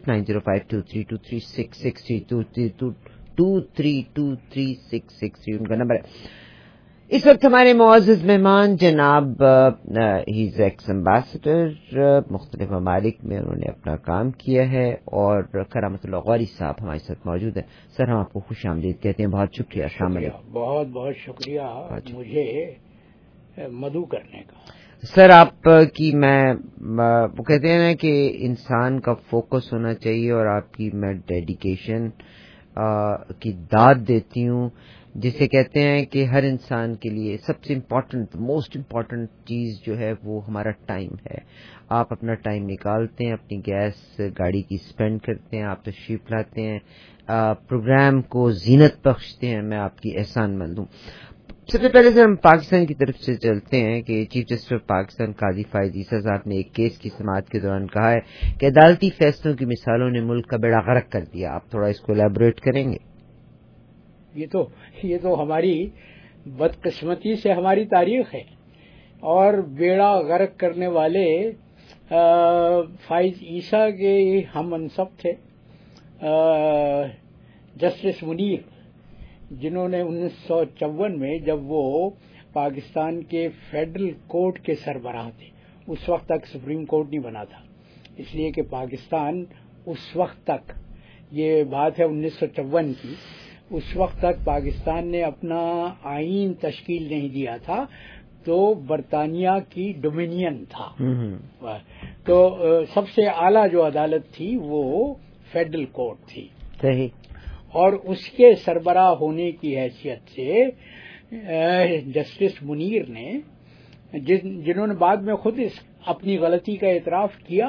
Speaker 1: 9052323663 उनका नंबर है। इस वक्त हमारे मुअज़्ज़ज़ मेहमान जनाब ही इज एक्स एम्बेसडर मुख्तलिफ ममालिक में उन्होंने अपना काम किया है और करामतुल्लाह गौरी साहब हमारे साथ मौजूद है। सर, हम आपको खुश आमदीद कहते हैं। बहुत शुक्रिया।
Speaker 16: बहुत बहुत शुक्रिया मुझे मदू करने का।
Speaker 1: सर, आप की वो कहते हैं ना कि इंसान का फोकस होना चाहिए और आपकी मैं डेडिकेशन की दाद देती हूँ, जिसे कहते हैं कि हर इंसान के लिए सबसे इम्पोर्टेंट मोस्ट इम्पोर्टेंट चीज जो है वो हमारा टाइम है। आप अपना टाइम निकालते हैं, अपनी गैस गाड़ी की स्पेंड करते हैं, आप तशरीफ लाते हैं, प्रोग्राम को जीनत बख्शते हैं। मैं आपकी एहसानमंद हूँ। सबसे पहले सर हम पाकिस्तान की तरफ से चलते हैं कि chief justice of Pakistan Qazi Faez Isa साहब ने एक केस की समाअत के दौरान कहा है कि अदालती फैसलों की मिसालों ने मुल्क का बेड़ा गर्क कर दिया। आप थोड़ा इसको एलैबोरेट करेंगे?
Speaker 16: ये तो हमारी बदकिस्मती से हमारी तारीख है और बेड़ा गर्क करने वाले फायद ईसा के हम मनसब थे जस्टिस मुनीर, जिन्होंने 1954 में, जब वो पाकिस्तान के फेडरल कोर्ट के सरबराह थे, उस वक्त तक सुप्रीम कोर्ट नहीं बना था, इसलिए कि पाकिस्तान उस वक्त तक, ये बात है 1954 की, उस वक्त तक पाकिस्तान ने अपना आईन तश्कील नहीं दिया था, तो बरतानिया की डोमिनियन था। तो सबसे आला जो अदालत थी वो फेडरल कोर्ट थी।
Speaker 1: सही।
Speaker 16: और उसके सरबराह होने की हैसियत से जस्टिस मुनीर ने, जिन्होंने बाद में खुद अपनी गलती का एतराफ किया,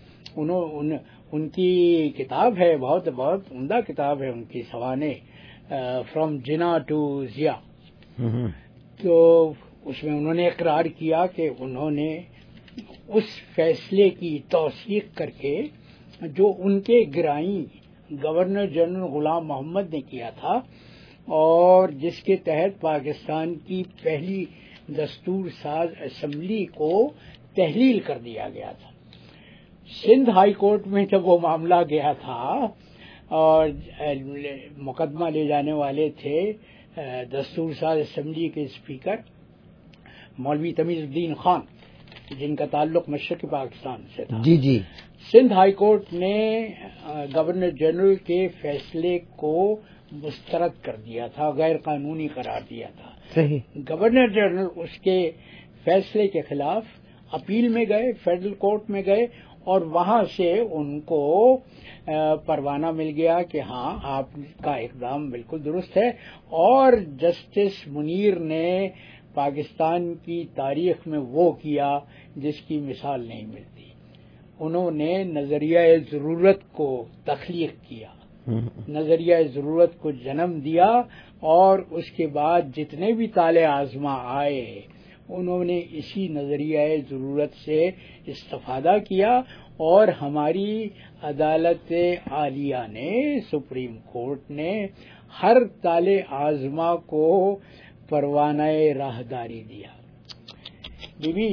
Speaker 16: उनकी किताब है, बहुत बहुत उम्दा किताब है उनकी, सवाने फ्रॉम जिना टू जिया, तो उसमें उन्होंने इकरार किया कि उन्होंने उस फैसले की तौसीक करके जो उनके गिराई गवर्नर जनरल गुलाम मोहम्मद ने किया था और जिसके तहत पाकिस्तान की पहली दस्तूर साज असेंबली को तहलील कर दिया गया था। सिंध हाई कोर्ट में जब वो मामला गया था और मुकदमा ले जाने वाले थे दस्तूर साज असेंबली के स्पीकर मौलवी तमीजुद्दीन खान, जिनका ताल्लुक मशरक़ी पाकिस्तान से था।
Speaker 1: जी।
Speaker 16: सिंध हाई कोर्ट ने गवर्नर जनरल के फैसले को मुस्तरद कर दिया था, गैर कानूनी करार दिया था।
Speaker 1: सही।
Speaker 16: गवर्नर जनरल उसके फैसले के खिलाफ अपील में गए, फेडरल कोर्ट में गए और वहां से उनको परवाना मिल गया कि हाँ, आपका इकदाम बिल्कुल दुरुस्त है। और जस्टिस मुनीर ने पाकिस्तान की तारीख में वो किया जिसकी मिसाल नहीं मिलती। उन्होंने नजरिया ज़रूरत को तख्लीक किया نظریہ ضرورت کو جنم دیا، اور اس کے بعد جتنے بھی طالع آزما آئے انہوں نے اسی نظریہ ضرورت سے استفادہ کیا، اور ہماری عدالت عالیہ نے، سپریم کورٹ نے ہر طالع آزما کو پروانہ راہداری دیا۔ بی بی،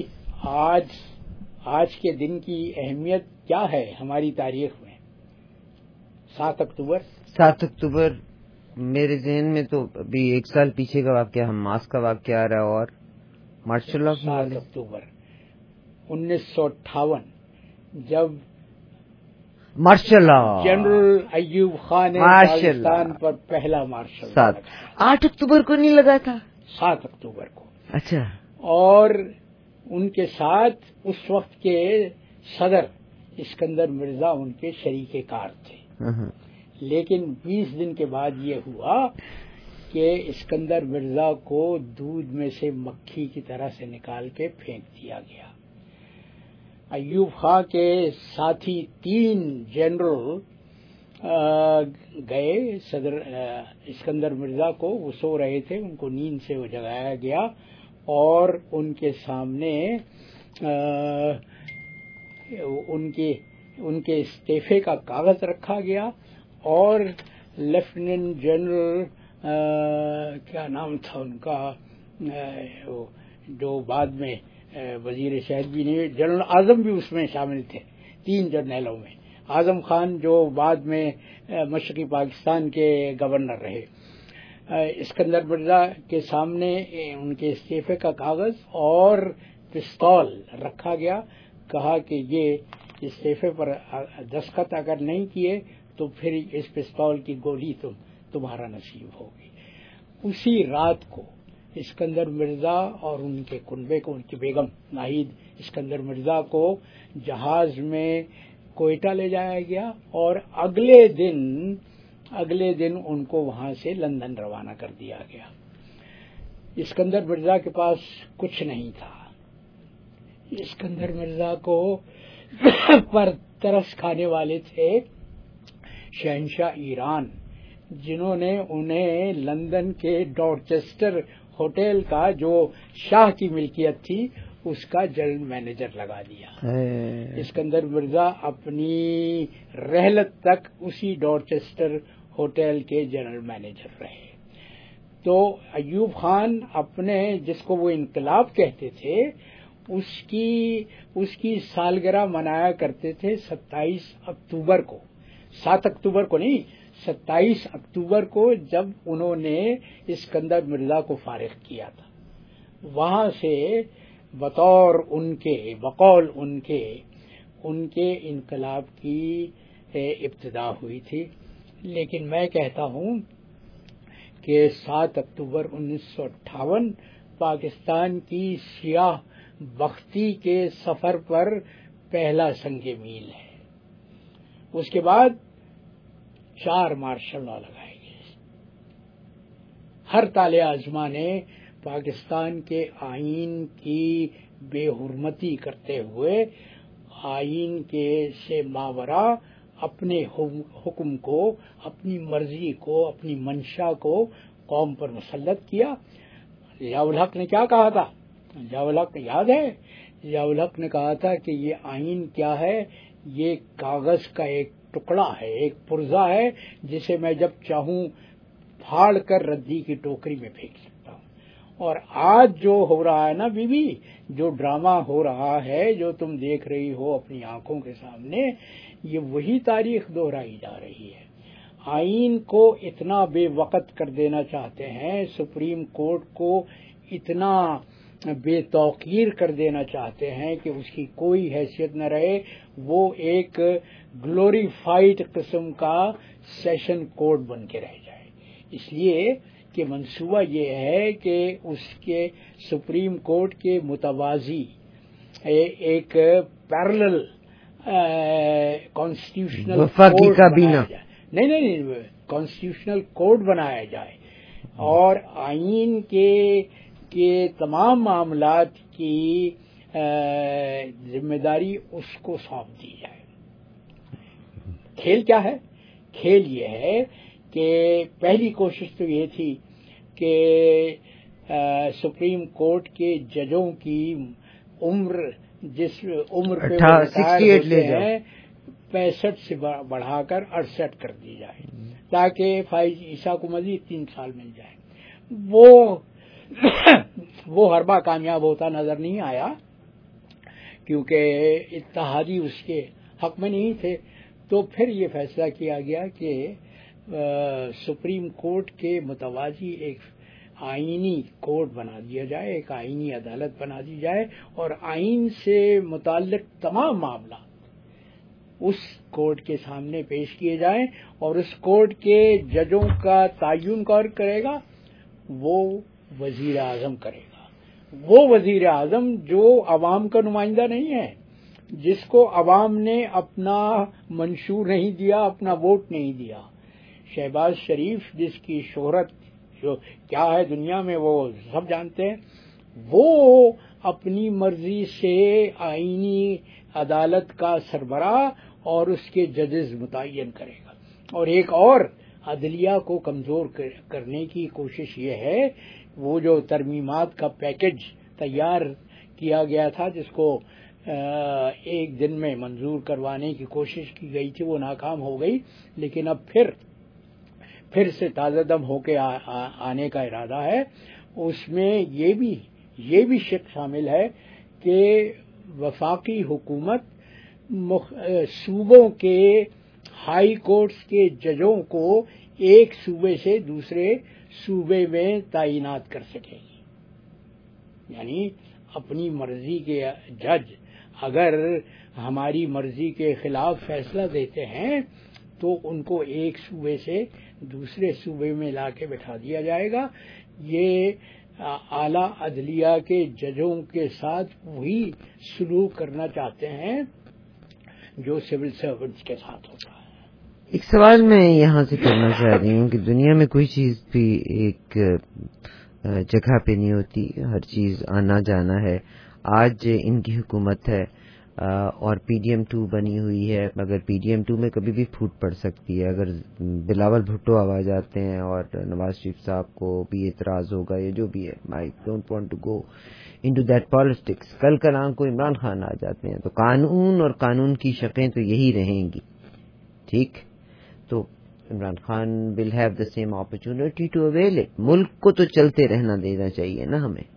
Speaker 16: آج کے دن کی اہمیت کیا ہے ہماری تاریخ میں؟ 7 اکتوبر
Speaker 1: میرے ذہن میں تو ابھی 1 سال پیچھے کا واقعہ حماس کا واقعہ آ رہا ہے، اور ماشاء اللہ
Speaker 16: 7 اکتوبر 1958 جب
Speaker 1: ماشاء اللہ
Speaker 16: جنرل ایوب خان نے پاکستان پر پہلا مارشل
Speaker 1: 8 اکتوبر کو نہیں لگا تھا،
Speaker 16: 7 اکتوبر کو۔
Speaker 1: اچھا۔
Speaker 16: اور ان کے ساتھ اس وقت کے صدر اسکندر مرزا ان کے شریک کار تھے، لیکن 20 دن کے بعد یہ ہوا کہ اسکندر مرزا کو دودھ میں سے مکھی کی طرح سے نکال کے پھینک دیا گیا۔ ایوب خان کے ساتھی 3 جنرل گئے صدر اسکندر مرزا کو، وہ سو رہے تھے، ان کو نیند سے وہ جگایا گیا، اور ان کے سامنے ان کے استعفے کا کاغذ رکھا گیا، اور لیفٹیننٹ جنرل کیا نام تھا ان کا، جو بعد میں وزیر شہد بھی نہیں، جنرل اعظم بھی اس میں شامل تھے، 3 جرنیلوں میں، اعظم خان جو بعد میں مشرقی پاکستان کے گورنر رہے۔ اسکندر مرزا کے سامنے ان کے استعفے کا کاغذ اور پستول رکھا گیا، کہا کہ یہ استعفے پر دستخط اگر نہیں کیے تو پھر اس پستول کی گولی تمہارا نصیب ہوگی۔ اسی رات کو اسکندر مرزا اور ان کے کنبے کو، ان کی بیگم ناہید اسکندر مرزا کو جہاز میں کوئٹہ لے جایا گیا، اور اگلے دن ان کو وہاں سے لندن روانہ کر دیا گیا۔ اسکندر مرزا کے پاس کچھ نہیں تھا، اسکندر مرزا کو پر ترس کھانے والے تھے شہنشاہ ایران، جنہوں نے انہیں لندن کے ڈورچسٹر ہوٹل کا، جو شاہ کی ملکیت تھی، اس کا جنرل مینیجر لگا دیا۔ اسکندر مرزا اپنی رحلت تک اسی ڈورچسٹر ہوٹل کے جنرل مینیجر رہے۔ تو ایوب خان اپنے، جس کو وہ انقلاب کہتے تھے، اس کی سالگرہ منایا کرتے تھے 27 اکتوبر کو، 7 اکتوبر کو نہیں، 27 اکتوبر کو، جب انہوں نے اسکندر مرزا کو فارغ کیا تھا۔ وہاں سے بقول ان کے انقلاب کی ابتدا ہوئی تھی۔ لیکن میں کہتا ہوں کہ 7 اکتوبر 1958 پاکستان کی سیاہ بختی کے سفر پر پہلا سنگ میل ہے۔ اس کے بعد 4 مارشل لا لگائے گئے۔ ہر طالع آزما نے پاکستان کے آئین کی بے حرمتی کرتے ہوئے آئین کے سے ماورا اپنے حکم کو، اپنی مرضی کو، اپنی منشا کو قوم پر مسلط کیا۔ ضیاء الحق نے کیا کہا تھا؟ ضیاء الحق یاد ہے؟ ضیاء الحق نے کہا تھا کہ یہ آئین کیا ہے؟ یہ کاغذ کا ایک ٹکڑا ہے، ایک پرزہ ہے، جسے میں جب چاہوں پھاڑ کر ردی کی ٹوکری میں پھینک سکتا ہوں۔ اور آج جو ہو رہا ہے نا بی بی، جو ڈرامہ ہو رہا ہے، جو تم دیکھ رہی ہو اپنی آنکھوں کے سامنے، یہ وہی تاریخ دہرائی جا رہی ہے۔ آئین کو اتنا بے وقت کر دینا چاہتے ہیں، سپریم کورٹ کو اتنا بے توقیر کر دینا چاہتے ہیں کہ اس کی کوئی حیثیت نہ رہے، وہ ایک گلوریفائڈ قسم کا سیشن کورٹ بن کے رہ جائے۔ اس لیے کہ منصوبہ یہ ہے کہ اس کے سپریم کورٹ کے متوازی ایک پیرلل کانسٹیٹیوشنل
Speaker 1: وفاقی کابینہ،
Speaker 16: نہیں کانسٹیٹیوشنل کوڈ بنایا جائے، اور آئین کے تمام معاملات کی ذمہ داری اس کو سونپ دی جائے۔ کھیل کیا ہے؟ کھیل یہ ہے کہ پہلی کوشش تو یہ تھی کہ سپریم کورٹ کے ججوں کی عمر جس عمر پہ 65 سے بڑھا کر 68 کر دی جائے تاکہ فائز عیسیٰ کو مزید 3 سال مل جائے. وہ حربہ کامیاب ہوتا نظر نہیں آیا کیونکہ اتحادی اس کے حق میں نہیں تھے. تو پھر یہ فیصلہ کیا گیا کہ سپریم کورٹ کے متوازی ایک آئینی کورٹ بنا دیا جائے, ایک آئینی عدالت بنا دی جائے اور آئین سے متعلق تمام معاملات اس کورٹ کے سامنے پیش کیے جائیں اور اس کورٹ کے ججوں کا تعین کون کرے گا؟ وہ وزیر اعظم کرے گا. وہ وزیر اعظم جو عوام کا نمائندہ نہیں ہے, جس کو عوام نے اپنا منشور نہیں دیا, اپنا ووٹ نہیں دیا. شہباز شریف جس کی شہرت جو کیا ہے دنیا میں وہ سب جانتے ہیں, وہ اپنی مرضی سے آئینی عدالت کا سربراہ اور اس کے ججز متعین کرے گا. اور ایک اور عدلیہ کو کمزور کرنے کی کوشش یہ ہے, وہ جو ترمیمات کا پیکج تیار کیا گیا تھا جس کو ایک دن میں منظور کروانے کی کوشش کی گئی تھی, وہ ناکام ہو گئی. لیکن اب پھر سے تازہ دم ہو کے آنے کا ارادہ ہے. اس میں یہ بھی شق شامل ہے کہ وفاقی حکومت صوبوں کے ہائی کورٹس کے ججوں کو ایک صوبے سے دوسرے صوبے میں تعینات کر سکے گی. یعنی اپنی مرضی کے جج اگر ہماری مرضی کے خلاف فیصلہ دیتے ہیں تو ان کو ایک صوبے سے دوسرے صوبے میں لا کے بٹھا دیا جائے گا. یہ اعلیٰ عدلیہ کے ججوں کے ساتھ وہی سلوک کرنا چاہتے ہیں جو سول سرونٹس کے ساتھ ہوتا ہے.
Speaker 1: ایک سوال میں یہاں سے کرنا چاہ رہی ہوں کہ دنیا میں کوئی چیز بھی ایک جگہ پہ نہیں ہوتی, ہر چیز آنا جانا ہے. آج ان کی حکومت ہے اور پی ڈی ایم 2 بنی ہوئی ہے, مگر پی ڈی ایم 2 میں کبھی بھی پھوٹ پڑ سکتی ہے. اگر بلاول بھٹو آواز آتے ہیں اور نواز شریف صاحب کو بھی اعتراض ہوگا یا جو بھی ہے, I don't want to go into that politics. کل کلام کو عمران خان آ جاتے ہیں تو قانون اور قانون کی شقیں تو یہی رہیں گی, ٹھیک. تو Imran Khan will have the same opportunity to avail it. ملک کو تو چلتے رہنا دینا چاہیے نا ہمیں.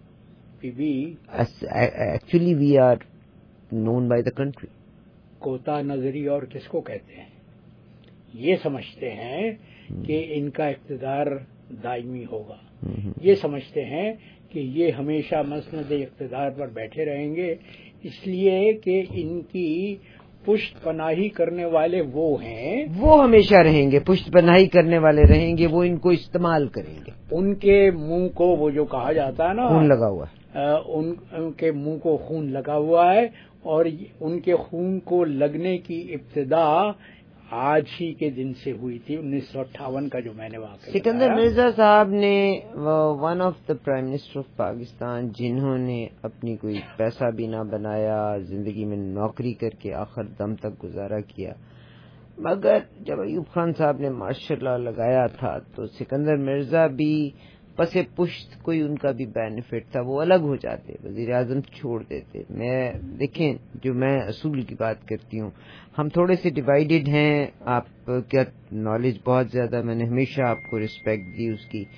Speaker 1: Actually we are known by the country.
Speaker 16: کوتا نظری اور کس کو کہتے ہیں؟ یہ سمجھتے ہیں کہ ان کا اقتدار دائمی ہوگا, یہ سمجھتے ہیں کہ یہ ہمیشہ مسند اقتدار پر بیٹھے رہیں گے, اس لیے کہ ان کی پشت پناہی کرنے والے وہ ہیں,
Speaker 1: وہ ہمیشہ رہیں گے, پشت پناہی کرنے والے رہیں گے, وہ ان کو استعمال کریں گے.
Speaker 16: ان کے منہ کو وہ جو کہا جاتا ہے نا
Speaker 1: خون لگا ہوا ہے,
Speaker 16: ان کے منہ کو خون لگا ہوا ہے, اور ان کے خون کو لگنے کی ابتدا آج ہی کے دن سے ہوئی تھی, 1958 کا جو میں نے واقعہ.
Speaker 1: سکندر مرزا صاحب نے one of the prime minister of Pakistan, جنہوں نے اپنی کوئی پیسہ بھی نہ بنایا, زندگی میں نوکری کر کے آخر دم تک گزارا کیا, مگر جب ایوب خان صاحب نے مارشل لا لگایا تھا تو سکندر مرزا بھی پس پشت کوئی ان کا بھی بینیفٹ تھا, وہ الگ ہو جاتے, وزیر اعظم چھوڑ دیتے. میں دیکھیں جو میں اصول کی بات کرتی ہوں, ہم تھوڑے سے ڈیوائیڈڈ ہیں. آپ کا نالج بہت زیادہ, میں نے ہمیشہ آپ کو رسپیکٹ دی اس کی.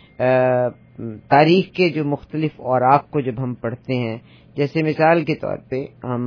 Speaker 1: تاریخ کے جو مختلف اوراق کو جب ہم پڑھتے ہیں, جیسے مثال کے طور پہ ہم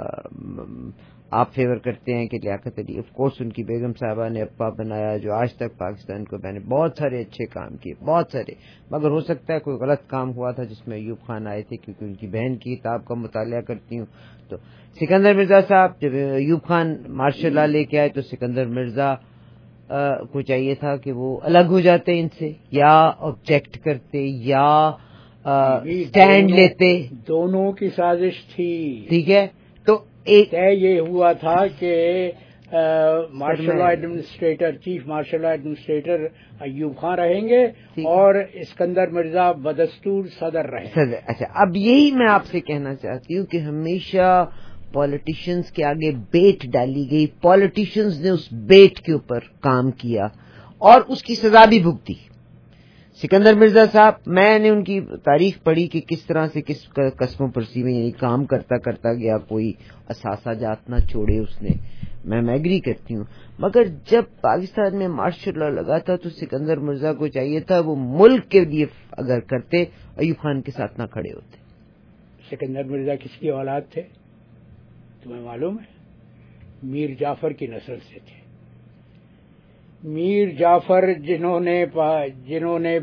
Speaker 1: آپ فیور کرتے ہیں کہ لیاقت علی, آف کورس ان کی بیگم صاحبہ نے اپا بنایا, جو آج تک پاکستان کو میں نے بہت سارے اچھے کام کیے, بہت سارے, مگر ہو سکتا ہے کوئی غلط کام ہوا تھا جس میں ایوب خان آئے تھے, کیونکہ ان کی بہن کی کتاب کا مطالعہ کرتی ہوں. تو سکندر مرزا صاحب جب ایوب خان مارشل لا لے کے آئے تو سکندر مرزا کو چاہیے تھا کہ وہ الگ ہو جاتے ان سے, یا آبجیکٹ کرتے, یا اسٹینڈ لیتے.
Speaker 16: دونوں کی سازش تھی,
Speaker 1: ٹھیک ہے. تو
Speaker 16: طے یہ ہوا تھا کہ martial law administrator, chief martial law administrator Ayub Khan رہیں گے اور اسکندر مرزا بدستور صدر رہیں گے.
Speaker 1: اچھا, اب یہی میں آپ سے کہنا چاہتی ہوں کہ ہمیشہ پالیٹیشنز کے آگے بیٹ ڈالی گئی, پالیٹیشنز نے اس بیٹ کے اوپر کام کیا اور اس کی سزا بھی بھگتی. سکندر مرزا صاحب, میں نے ان کی تاریخ پڑھی کہ کس طرح سے کس قسم و پرسی میں یعنی کام کرتا گیا, کوئی اثاثہ جات نہ چھوڑے اس نے. میں ایگری کرتی ہوں, مگر جب پاکستان میں مارشل لا لگا تھا تو سکندر مرزا کو چاہیے تھا وہ ملک کے لیے اگر کرتے ایوب خان کے ساتھ نہ کھڑے ہوتے.
Speaker 16: سکندر مرزا کس کی اولاد تھے تمہیں معلوم ہے؟ میر جعفر کی نسل سے تھے. میر جعفر جنہوں نے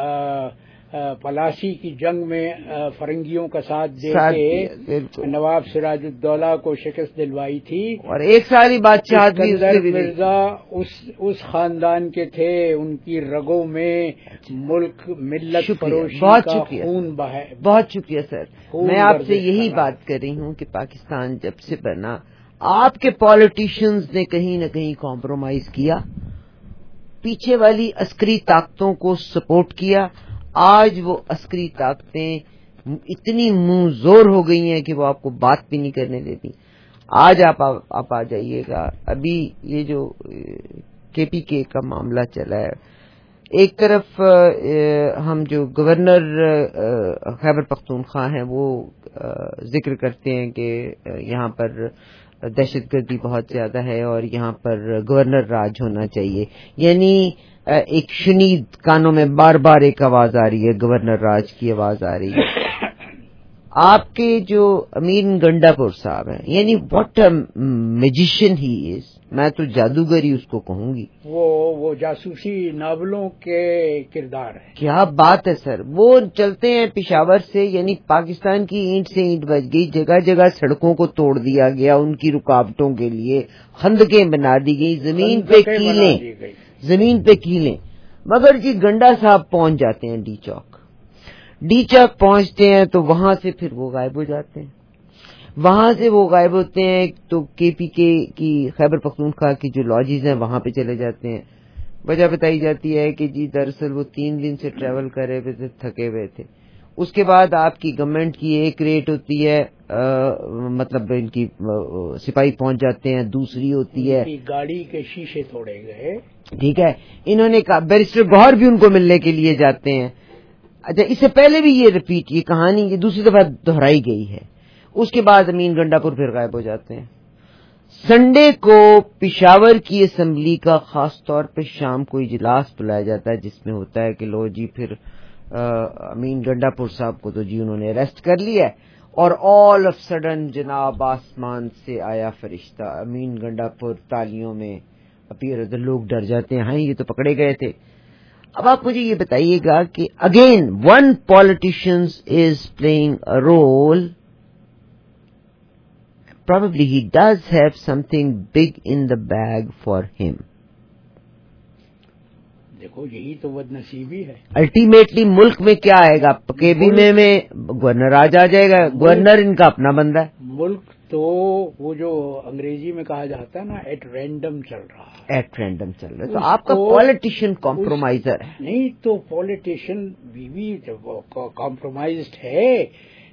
Speaker 16: پلاسی کی جنگ میں فرنگیوں کا ساتھ دے کے نواب سراج الدولہ کو شکست دلوائی تھی, اور
Speaker 1: ایک ساری بادشاہت بھی
Speaker 16: مرزا اس خاندان کے تھے. ان کی رگوں میں ملک ملت فروشی کا خون بہا.
Speaker 1: بہت شکریہ سر. میں آپ سے یہی بات کر رہی ہوں کہ پاکستان جب سے بنا آپ کے پالیٹیشنز نے کہیں نہ کہیں کمپرومائز کیا, پیچھے والی عسکری طاقتوں کو سپورٹ کیا. آج وہ عسکری طاقتیں اتنی منہ زور ہو گئی ہیں کہ وہ آپ کو بات بھی نہیں کرنے دیتی. آج آپ آ جائیے گا, ابھی یہ جو کے پی کے کا معاملہ چلا ہے, ایک طرف ہم جو گورنر خیبر پختونخوا ہیں وہ ذکر کرتے ہیں کہ یہاں پر دہشت گردی بہت زیادہ ہے اور یہاں پر گورنر راج ہونا چاہیے. یعنی ایک شنید کانوں میں بار بار ایک آواز آ رہی ہے, گورنر راج کی آواز آ رہی ہے. آپ کے جو امین گنڈا پور صاحب ہیں, یعنی واٹ اے میجیشین ہی از, میں تو جادوگر ہی اس کو کہوں گی.
Speaker 16: وہ جاسوسی ناولوں کے کردار ہے.
Speaker 1: کیا بات ہے سر. وہ چلتے ہیں پشاور سے, یعنی پاکستان کی اینٹ سے اینٹ بج گئی, جگہ جگہ سڑکوں کو توڑ دیا گیا ان کی رکاوٹوں کے لیے, خندقیں بنا دی گئی, زمین پہ کیلیں. مگر جی گنڈا صاحب پہنچ جاتے ہیں ڈی چوک پہنچتے ہیں تو وہاں سے پھر وہ غائب ہو جاتے ہیں. وہاں سے وہ غائب ہوتے ہیں تو کے پی کے کی خیبر پختونخوا کی جو لاجز ہیں وہاں پہ چلے جاتے ہیں. وجہ بتائی جاتی ہے کہ جی دراصل وہ 3 دن سے ٹریول کر رہے ہوئے تھے, تھکے ہوئے تھے. اس کے بعد آپ کی گورنمنٹ کی ایک ریٹ ہوتی ہے, مطلب ان کی سپاہی پہنچ جاتے ہیں, دوسری ہوتی ہے
Speaker 16: گاڑی کے شیشے توڑے گئے.
Speaker 1: ٹھیک ہے, انہوں نے کہا بیرسٹر گوہر بھی ان کو ملنے کے لیے جاتے ہیں. اچھا, اس سے پہلے بھی یہ کہانی یہ دوسری دفعہ دہرائی گئی ہے. اس کے بعد امین گنڈا پور پھر غائب ہو جاتے ہیں. سنڈے کو پشاور کی اسمبلی کا خاص طور پہ شام کو اجلاس بلایا جاتا ہے جس میں ہوتا ہے کہ لو جی پھر امین گنڈا پور صاحب کو تو جی انہوں نے اریسٹ کر لیا ہے, اور آل آف سڈن جناب آسمان سے آیا فرشتہ, امین گنڈا پور تالیوں میں اپیئر ہوتے, لوگ ڈر جاتے ہیں, ہاں یہ تو پکڑے گئے تھے. اب آپ مجھے یہ بتائیے گا کہ again one politician is playing a role, probably he does have something big in the bag for him.
Speaker 16: دیکھو یہی تو بد نصیبی ہے.
Speaker 1: الٹیمیٹلی ملک میں کیا آئے گا, کیبینہ میں گورنر راج آ جائے گا, گورنر ان کا اپنا بندہ ہے.
Speaker 16: ملک تو وہ جو انگریزی میں کہا جاتا ہے نا ایٹ رینڈم چل رہا ہے.
Speaker 1: ایٹ رینڈم چل رہا ہے. تو آپ کا پالیٹیشین کمپرومائزر ہے.
Speaker 16: نہیں تو پالیٹیشین بھی کمپرومائزڈ ہے.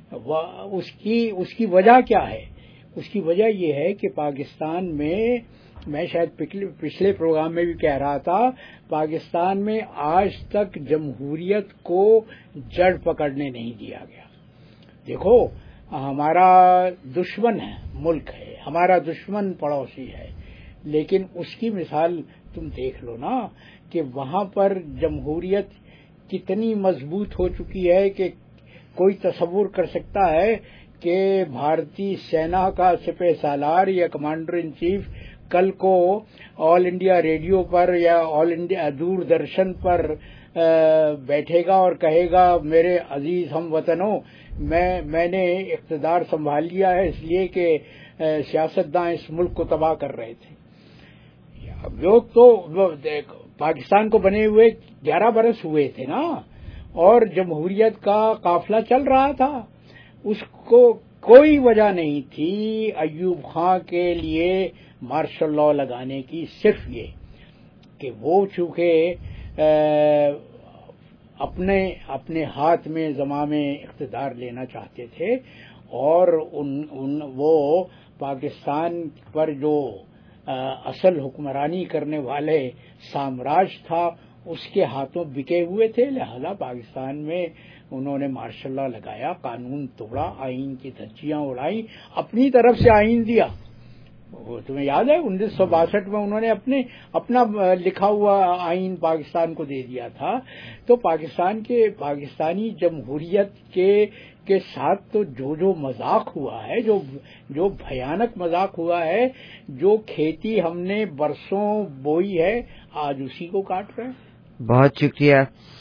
Speaker 16: اس کی وجہ کیا ہے؟ اس کی وجہ یہ ہے کہ پاکستان میں شاید پچھلے پروگرام میں بھی کہہ رہا تھا, پاکستان میں آج تک جمہوریت کو جڑ پکڑنے نہیں دیا گیا. دیکھو ہمارا دشمن ہے ملک ہے, ہمارا دشمن پڑوسی ہے, لیکن اس کی مثال تم دیکھ لو نا کہ وہاں پر جمہوریت کتنی مضبوط ہو چکی ہے کہ کوئی تصور کر سکتا ہے کہ بھارتی سینا کا سپہ سالار یا کمانڈر ان چیف کل کو آل انڈیا ریڈیو پر یا آل انڈیا دوردرشن پر بیٹھے گا اور کہے گا میرے عزیز ہم وطنوں میں نے اقتدار سنبھال لیا ہے اس لیے کہ سیاستداں اس ملک کو تباہ کر رہے تھے. لوگ تو پاکستان کو بنے ہوئے 11 برس ہوئے تھے نا, اور جمہوریت کا قافلہ چل رہا تھا. اس کو کوئی وجہ نہیں تھی ایوب خان کے لیے مارشل لا لگانے کی, صرف یہ کہ وہ چونکہ اپنے ہاتھ میں زمام اقتدار لینا چاہتے تھے اور وہ پاکستان پر جو اصل حکمرانی کرنے والے سامراج تھا اس کے ہاتھوں بکے ہوئے تھے، لہذا پاکستان میں انہوں نے مارشل لا لگایا، قانون توڑا، آئین کی دھجیاں اڑائیں، اپنی طرف سے آئین دیا۔ تمہیں یاد ہے 1962 میں انہوں نے اپنا لکھا ہوا آئین پاکستان کو دے دیا تھا۔ تو پاکستانی جمہوریت کے ساتھ تو جو مذاق ہوا ہے، جو بھیانک مذاق ہوا ہے، جو کھیتی ہم نے برسوں بوئی ہے، آج اسی کو کاٹ رہے ہیں۔
Speaker 1: بہت شکریہ۔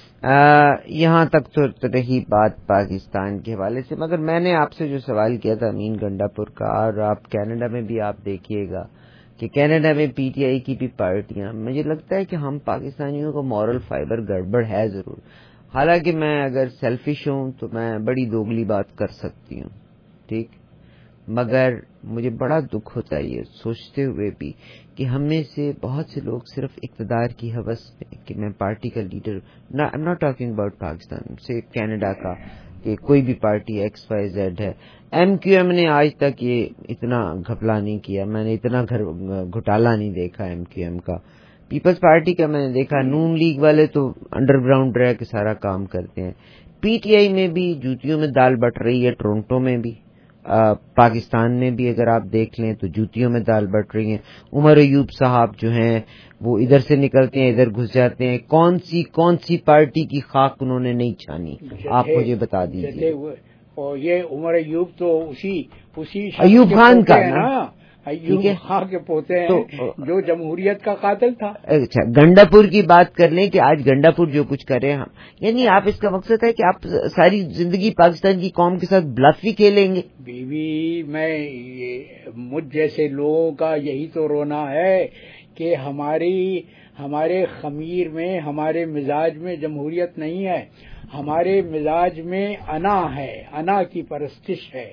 Speaker 1: یہاں تک تو رہی بات پاکستان کے حوالے سے، مگر میں نے آپ سے جو سوال کیا تھا امین گنڈا پور کا، اور آپ کینیڈا میں بھی آپ دیکھیے گا کہ کینیڈا میں پی ٹی آئی کی بھی پارٹیاں، مجھے لگتا ہے کہ ہم پاکستانیوں کو مورل فائبر گڑبڑ ہے ضرور، حالانکہ میں اگر سیلفش ہوں تو میں بڑی دوگلی بات کر سکتی ہوں، ٹھیک، مگر مجھے بڑا دکھ ہوتا ہے یہ سوچتے ہوئے بھی کہ ہم میں سے بہت سے لوگ صرف اقتدار کی ہوس میں کہ میں پارٹی کا leader, I'm not talking about Pakistan سے کینیڈا کا، کہ کوئی بھی پارٹی ایکس وائی زیڈ ہے، ایم کیو ایم نے آج تک یہ اتنا گھپلا نہیں کیا، میں نے اتنا گھوٹالا نہیں دیکھا ایم کیو ایم کا، پیپلز پارٹی کا میں نے دیکھا، نون لیگ والے تو انڈر گراؤنڈ رہ کے سارا کام کرتے ہیں، پی ٹی آئی میں بھی جوتیوں میں دال بٹ رہی ہے، ٹورنٹو میں بھی، پاکستان میں بھی اگر آپ دیکھ لیں تو جوتیوں میں دال بٹ رہی ہیں، عمر ایوب صاحب جو ہیں وہ ادھر سے نکلتے ہیں ادھر گھس جاتے ہیں، کون سی پارٹی کی خاک انہوں نے نہیں چھانی، آپ مجھے بتا دیجیے۔
Speaker 16: اور یہ عمر ایوب تو اسی
Speaker 1: ایوب خان کا
Speaker 16: نا، ایوب خان کے پوتے ہیں جو جمہوریت کا قاتل تھا۔
Speaker 1: اچھا، گنڈا پور کی بات کر لیں کہ آج گنڈا پور جو کچھ کرے ہم، یعنی آپ اس کا مقصد ہے کہ آپ ساری زندگی پاکستان کی قوم کے ساتھ بلف ہی کھیلیں گے؟
Speaker 16: بیوی میں مجھ جیسے لوگوں کا یہی تو رونا ہے کہ ہمارے خمیر میں، ہمارے مزاج میں جمہوریت نہیں ہے، ہمارے مزاج میں انا ہے، انا کی پرستش ہے،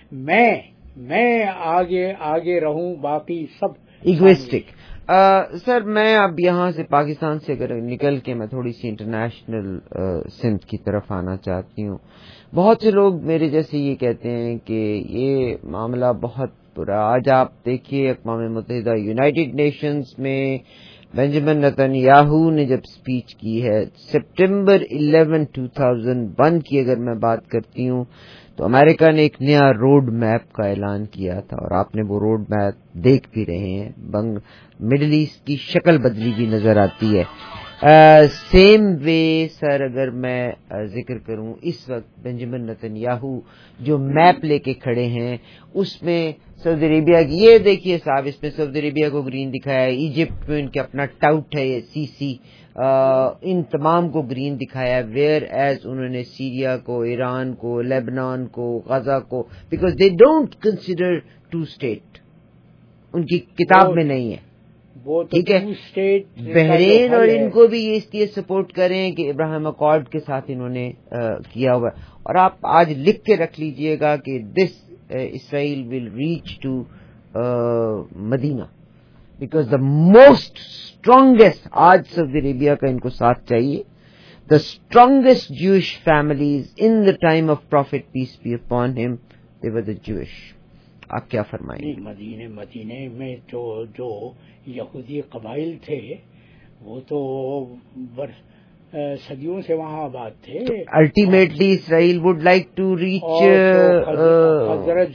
Speaker 16: میں آگے رہوں، باقی سب
Speaker 1: ایگوئسٹک۔ سر میں اب یہاں سے پاکستان سے اگر نکل کے میں تھوڑی سی انٹرنیشنل سمت کی طرف آنا چاہتی ہوں، بہت سے لوگ میرے جیسے یہ کہتے ہیں کہ یہ معاملہ بہت برا، آج آپ دیکھیے اقوام متحدہ یونائٹڈ نیشنز میں بنجمن نتن یاہو نے جب اسپیچ کی ہے سپٹمبر 11، 2001 کی اگر میں بات کرتی ہوں تو امریکہ نے ایک نیا روڈ میپ کا اعلان کیا تھا، اور آپ نے وہ روڈ میپ دیکھ بھی رہے ہیں، مڈل ایسٹ کی شکل بدلی بھی نظر آتی ہے۔ سیم وے سر اگر میں ذکر کروں اس وقت بنجمن نتن یاہو جو میپ لے کے کھڑے ہیں اس میں سعودی عربیہ کی، یہ دیکھیے صاحب اس میں سعودی عربیہ کو گرین دکھایا ہے، ایجپٹ میں ان کے اپنا ٹاؤٹ ہے یہ سی ان تمام کو گرین دکھایا ہے، ویئر ایز انہوں نے سیریا کو، ایران کو، لیبنان کو، غزہ کو، because they don't consider to state, ان کی کتاب میں نہیں ہے، ٹھیک ہے، بحرین اور ان کو بھی یہ اس لیے سپورٹ کریں کہ ابراہیم اکارڈ کے ساتھ انہوں نے کیا ہوا، اور آپ آج لکھ کے رکھ لیجئے گا کہ this Israel will reach to Medina, because the most strongest, آج سعودی عربیہ کا ان کو ساتھ چاہیے، the strongest Jewish families in the time of prophet peace be upon him they ور دا جوش۔ آپ کیا فرمائیں گے؟
Speaker 16: مدینے میں جو یہودی قبائل تھے وہ تو صدیوں سے وہاں آباد تھے،
Speaker 1: ultimately Israel would like to reach
Speaker 16: خزرج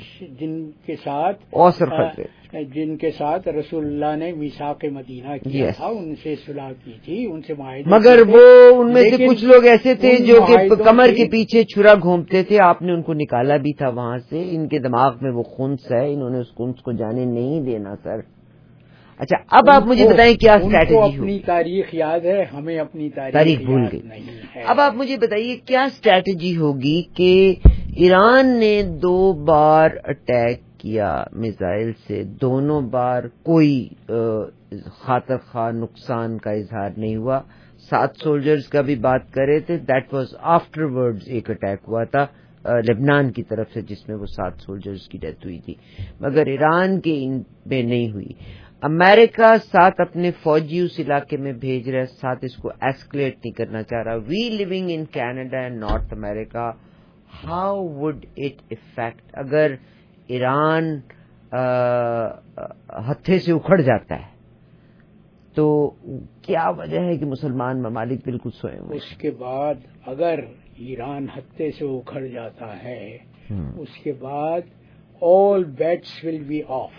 Speaker 16: جن کے ساتھ رسول اللہ نے میثاق مدینہ کیا تھا، ان سے صلح کی تھی، ان سے معاہدے،
Speaker 1: مگر وہ ان میں سے کچھ لوگ ایسے تھے جو کہ کمر کے پیچھے چھرا گھومتے تھے، آپ نے ان کو نکالا بھی تھا وہاں سے، ان کے دماغ میں وہ خنث ہے، انہوں نے اس خنث کو جانے نہیں دینا سر۔ اچھا اب آپ مجھے بتائیں کیا اسٹریٹجی ہوگی؟
Speaker 16: اپنی تاریخ یاد ہے، ہمیں اپنی
Speaker 1: تاریخ بھول گئی۔ اب آپ مجھے بتائیے کیا اسٹریٹجی ہوگی کہ ایران نے 2 بار اٹیک کیا میزائل سے، دونوں بار کوئی خاطر خواہ نقصان کا اظہار نہیں ہوا، 7 سولجرز کا بھی بات کرے تھے، دیٹ واز آفٹر ورڈز ایک اٹیک ہوا تھا لبنان کی طرف سے جس میں وہ 7 سولجرز کی ڈیتھ ہوئی تھی، مگر ایران کے ان میں نہیں ہوئی۔ امریکہ ساتھ اپنے فوجی اس علاقے میں بھیج رہا ہے، ساتھ اس کو ایسکلیٹ نہیں کرنا چاہ رہا۔ We living in Canada and North America, how would it affect اگر ایران ہتھے سے اکھڑ جاتا ہے تو کیا وجہ ہے کہ مسلمان ممالک بالکل سوئے ہوئے؟
Speaker 16: اس کے بعد اگر ایران ہتھے سے اکھڑ جاتا ہے اس کے بعد all bets will be off.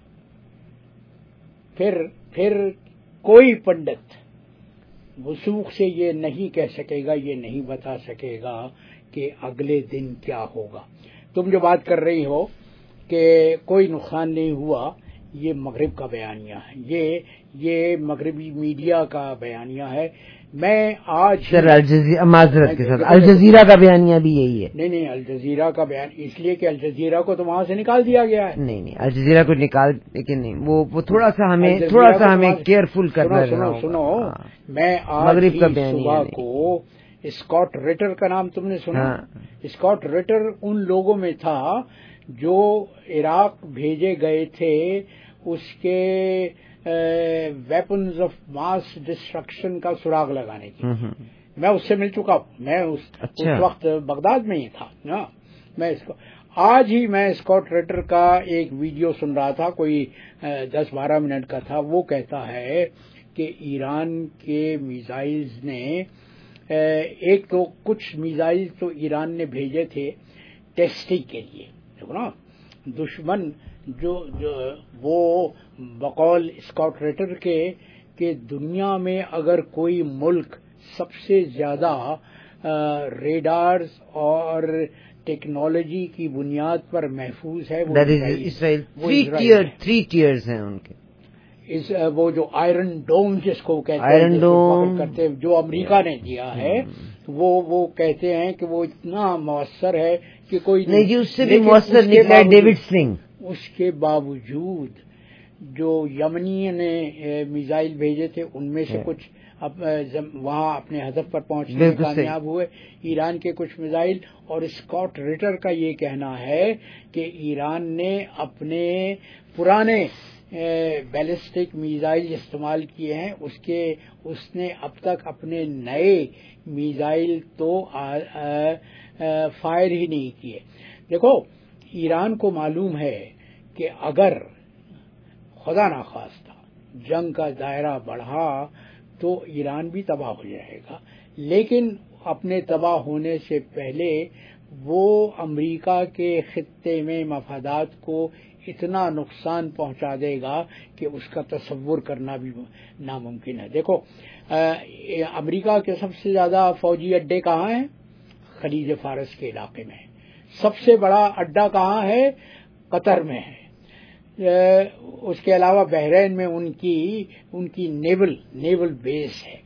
Speaker 16: پھر کوئی پنڈت وثوق سے یہ نہیں کہہ سکے گا، یہ نہیں بتا سکے گا کہ اگلے دن کیا ہوگا. تم جو بات کر رہی ہو کہ کوئی نقصان نہیں ہوا، یہ مغرب کا بیانیہ ہے، یہ مغربی میڈیا کا بیانیہ ہے. میں آج
Speaker 1: سر معذرت کے ساتھ الجزیرہ کا بیانیہ بھی یہی ہے.
Speaker 16: نہیں الجزیرہ کا بیان اس لیے کہ الجزیرہ کو تو وہاں سے نکال دیا گیا ہے.
Speaker 1: نہیں الجزیرہ کو نکال، لیکن نہیں وہ تھوڑا سا ہمیں کیئرفل کرنا ہے.
Speaker 16: سنو میں آج صبح کو اسکاٹ ریٹر کا نام تم نے سنا؟ اسکاٹ ریٹر ان لوگوں میں تھا جو عراق بھیجے گئے تھے اس کے ویپنز آف ماس ڈسٹرکشن کا سراغ لگانے کی. میں اس سے مل چکا ہوں، میں اس وقت بغداد میں ہی تھا نا. آج ہی میں اسکاٹ ریٹر کا ایک ویڈیو سن رہا تھا، کوئی 10-12 منٹ کا تھا. وہ کہتا ہے کہ ایران کے میزائلز نے ایک تو کچھ میزائل تو ایران نے بھیجے تھے ٹیسٹنگ کے لیے. دیکھو نا، دشمن جو وہ بقول اسکاٹ ریٹر کے کہ دنیا میں اگر کوئی ملک سب سے زیادہ ریڈارز اور ٹیکنالوجی کی بنیاد پر محفوظ ہے وہ
Speaker 1: اسرائیل. 3 ٹیئرز ہیں ان کے.
Speaker 16: وہ جو آئرن ڈوم جس کو کہتے ہیں جو امریکہ نے دیا ہے، وہ کہتے ہیں کہ وہ اتنا مؤثر ہے کہ کوئی
Speaker 1: نہیں جی، اس سے بھی مؤثر نکلا ہے ڈیوڈ سلنگ.
Speaker 16: اس کے باوجود جو یمنی نے میزائل بھیجے تھے ان میں سے کچھ وہاں اپنے ہدف پر پہنچنے میں کامیاب ہوئے، ایران کے کچھ میزائل. اور اسکاٹ ریٹر کا یہ کہنا ہے کہ ایران نے اپنے پرانے بیلسٹک میزائل استعمال کیے ہیں، اس نے اب تک اپنے نئے میزائل تو فائر ہی نہیں کیے. دیکھو ایران کو معلوم ہے کہ اگر خدا نخواستہ جنگ کا دائرہ بڑھا تو ایران بھی تباہ ہو جائے گا، لیکن اپنے تباہ ہونے سے پہلے وہ امریکہ کے خطے میں مفادات کو اتنا نقصان پہنچا دے گا کہ اس کا تصور کرنا بھی ناممکن ہے. دیکھو امریکہ کے سب سے زیادہ فوجی اڈے کہاں ہیں؟ خلیج فارس کے علاقے میں. سب سے بڑا اڈا کہاں ہے؟ قطر میں ہے. اس کے علاوہ بحرین میں ان کی نیول بیس ہے.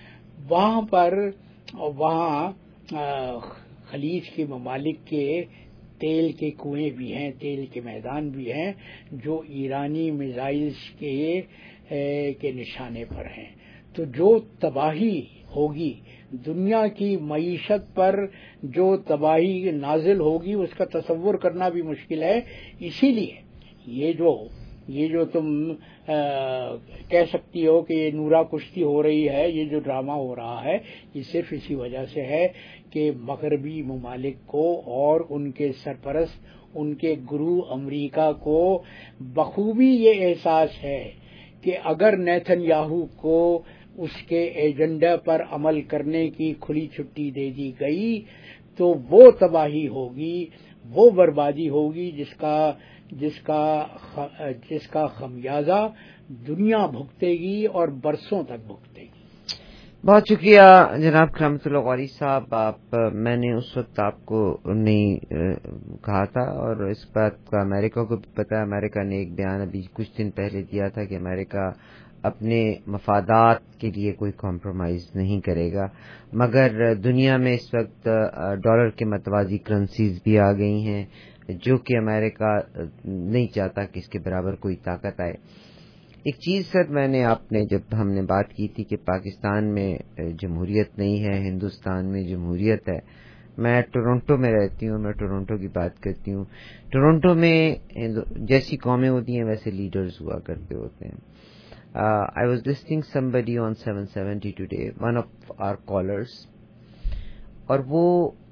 Speaker 16: وہاں خلیج کے ممالک کے تیل کے کنویں بھی ہیں، تیل کے میدان بھی ہیں جو ایرانی میزائلز کے نشانے پر ہیں. تو جو تباہی ہوگی دنیا کی معیشت پر، جو تباہی نازل ہوگی اس کا تصور کرنا بھی مشکل ہے. اسی لیے یہ جو تم کہہ سکتی ہو کہ یہ نورا کشتی ہو رہی ہے، یہ جو ڈرامہ ہو رہا ہے، یہ صرف اسی وجہ سے ہے کہ مغربی ممالک کو اور ان کے سرپرست، ان کے گرو امریکہ کو بخوبی یہ احساس ہے کہ اگر نیتن یاہو کو اس کے ایجنڈا پر عمل کرنے کی کھلی چھٹی دے دی گئی تو وہ تباہی ہوگی، وہ بربادی ہوگی جس کا خمیازہ دنیا بھگتے گی اور برسوں تک بھگتے گی.
Speaker 1: بہت شکریہ جناب کرامت اللہ قاری صاحب. میں نے اس وقت آپ کو نہیں کہا تھا اور اس بات کا امریکہ کو بھی پتا ہے. امریکہ نے ایک بیان ابھی کچھ دن پہلے دیا تھا کہ امریکہ اپنے مفادات کے لیے کوئی کمپرومائز نہیں کرے گا، مگر دنیا میں اس وقت ڈالر کے متوازی کرنسیز بھی آ گئی ہیں جو کہ امریکہ نہیں چاہتا کہ اس کے برابر کوئی طاقت آئے. ایک چیز سر جب ہم نے بات کی تھی کہ پاکستان میں جمہوریت نہیں ہے، ہندوستان میں جمہوریت ہے. میں ٹورنٹو میں رہتی ہوں، میں ٹورنٹو کی بات کرتی ہوں. ٹورنٹو میں جیسی قومیں ہوتی ہیں ویسے لیڈرز ہوا کرتے ہوتے ہیں. I was listening somebody on 770 today, one of our callers, اور وہ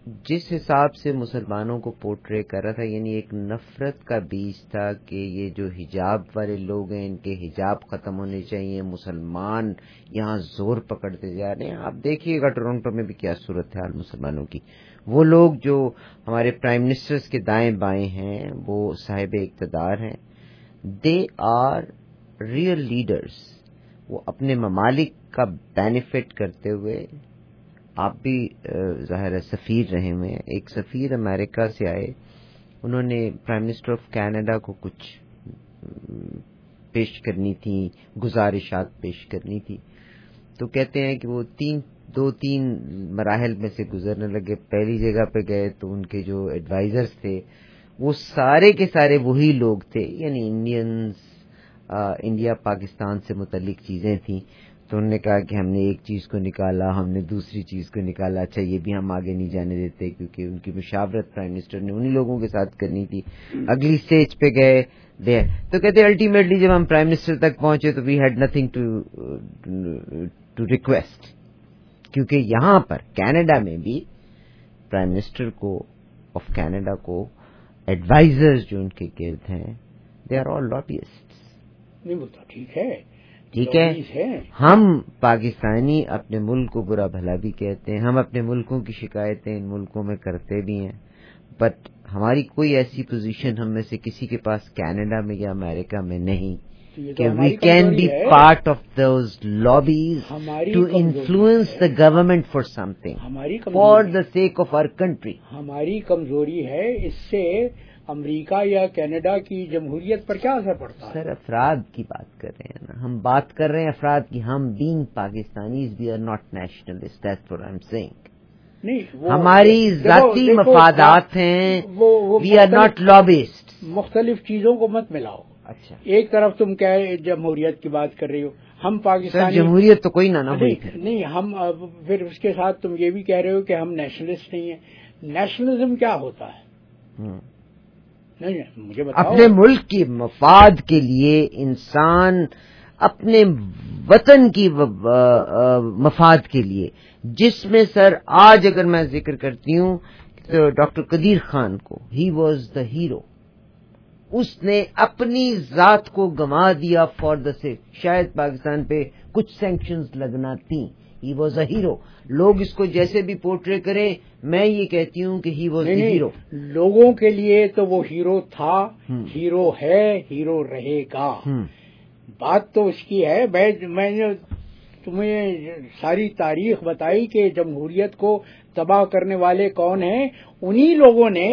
Speaker 1: جس حساب سے مسلمانوں کو پورٹرے کر رہا تھا، یعنی ایک نفرت کا بیج تھا کہ یہ جو حجاب والے لوگ ہیں ان کے حجاب ختم ہونے چاہیے، مسلمان یہاں زور پکڑتے جا رہے ہیں. آپ دیکھیے گا ٹورنٹو میں بھی کیا صورت حال مسلمانوں کی. وہ لوگ جو ہمارے پرائم منسٹرز کے دائیں بائیں ہیں، وہ صاحب اقتدار ہیں، دے آر ریئل لیڈرز. وہ اپنے ممالک کا بینیفٹ کرتے ہوئے، آپ بھی ظاہر ہے سفیر رہے ہوئے ہیں. ایک سفیر امریکہ سے آئے، انہوں نے پرائم منسٹر آف کینیڈا کو کچھ پیش کرنی تھی، گزارشات پیش کرنی تھی. تو کہتے ہیں کہ وہ دو تین مراحل میں سے گزرنے لگے. پہلی جگہ پہ گئے تو ان کے جو ایڈوائزرز تھے وہ سارے کے سارے وہی لوگ تھے، یعنی انڈیا پاکستان سے متعلق چیزیں تھیں. تو انہوں نے کہا کہ ہم نے ایک چیز کو نکالا، ہم نے دوسری چیز کو نکالا، اچھا یہ بھی ہم آگے نہیں جانے دیتے، کیونکہ ان کی مشاورت پرائم منسٹر نے انہی لوگوں کے ساتھ کرنی تھی. اگلی سٹیج پہ گئے تو کہتے الٹیمیٹلی جب ہم پرائم منسٹر تک پہنچے تو we had nothing to request, کیونکہ یہاں پر کینیڈا میں بھی پرائم منسٹر کو آف کینیڈا کو ایڈوائزرز جو ان کے گرد ہیں، دے آر آل لابیسٹ.
Speaker 16: نہیں وہ تو ٹھیک ہے،
Speaker 1: ہم پاکستانی اپنے ملک کو برا بھلا بھی کہتے ہیں، ہم اپنے ملکوں کی شکایتیں ان ملکوں میں کرتے بھی ہیں، بٹ ہماری کوئی ایسی پوزیشن ہم میں سے کسی کے پاس کینیڈا میں یا امریکہ میں نہیں کہ we can be part of those lobbies to influence the government for something for the sake of our country.
Speaker 16: ہماری کمزوری ہے، اس سے امریکہ یا کینیڈا کی جمہوریت پر کیا اثر پڑتا ہے؟
Speaker 1: سر افراد کی بات کر رہے ہیں نا، ہم بات کر رہے ہیں افراد کی. ہم being Pakistanis we are not nationalist, that's what I am saying. ہماری ذاتی مفادات ہیں، وی آر ناٹ لابیسٹ.
Speaker 16: مختلف چیزوں کو مت ملاؤ.
Speaker 1: اچھا
Speaker 16: ایک طرف تم کیا جمہوریت کی بات کر رہی ہو، ہم پاکستانی
Speaker 1: جمہوریت تو کوئی نہ ہوئی
Speaker 16: نہیں، ہم پھر اس کے ساتھ تم یہ بھی کہہ رہے ہو کہ ہم نیشنلسٹ نہیں ہیں. نیشنلزم کیا ہوتا ہے؟ نہیں مجھے بتاؤ.
Speaker 1: اپنے ملک کی مفاد کے لیے انسان اپنے وطن کی مفاد کے لیے، جس میں سر آج اگر میں ذکر کرتی ہوں تو ڈاکٹر قدیر خان کو، ہی واز دا ہیرو. اس نے اپنی ذات کو گنوا دیا فار دا سیک. شاید پاکستان پہ کچھ سینکشنز لگنا تھیں. He was a hero. لوگ اس کو جیسے بھی پورٹرے کریں، میں یہ کہتی ہوں کہ ہی واز اے ہیرو.
Speaker 16: لوگوں کے لیے تو وہ ہیرو تھا، ہیرو ہے، ہیرو رہے گا. بات تو اس کی ہے. میں نے تمہیں ساری تاریخ بتائی کہ جمہوریت کو تباہ کرنے والے کون ہیں. انہی لوگوں نے،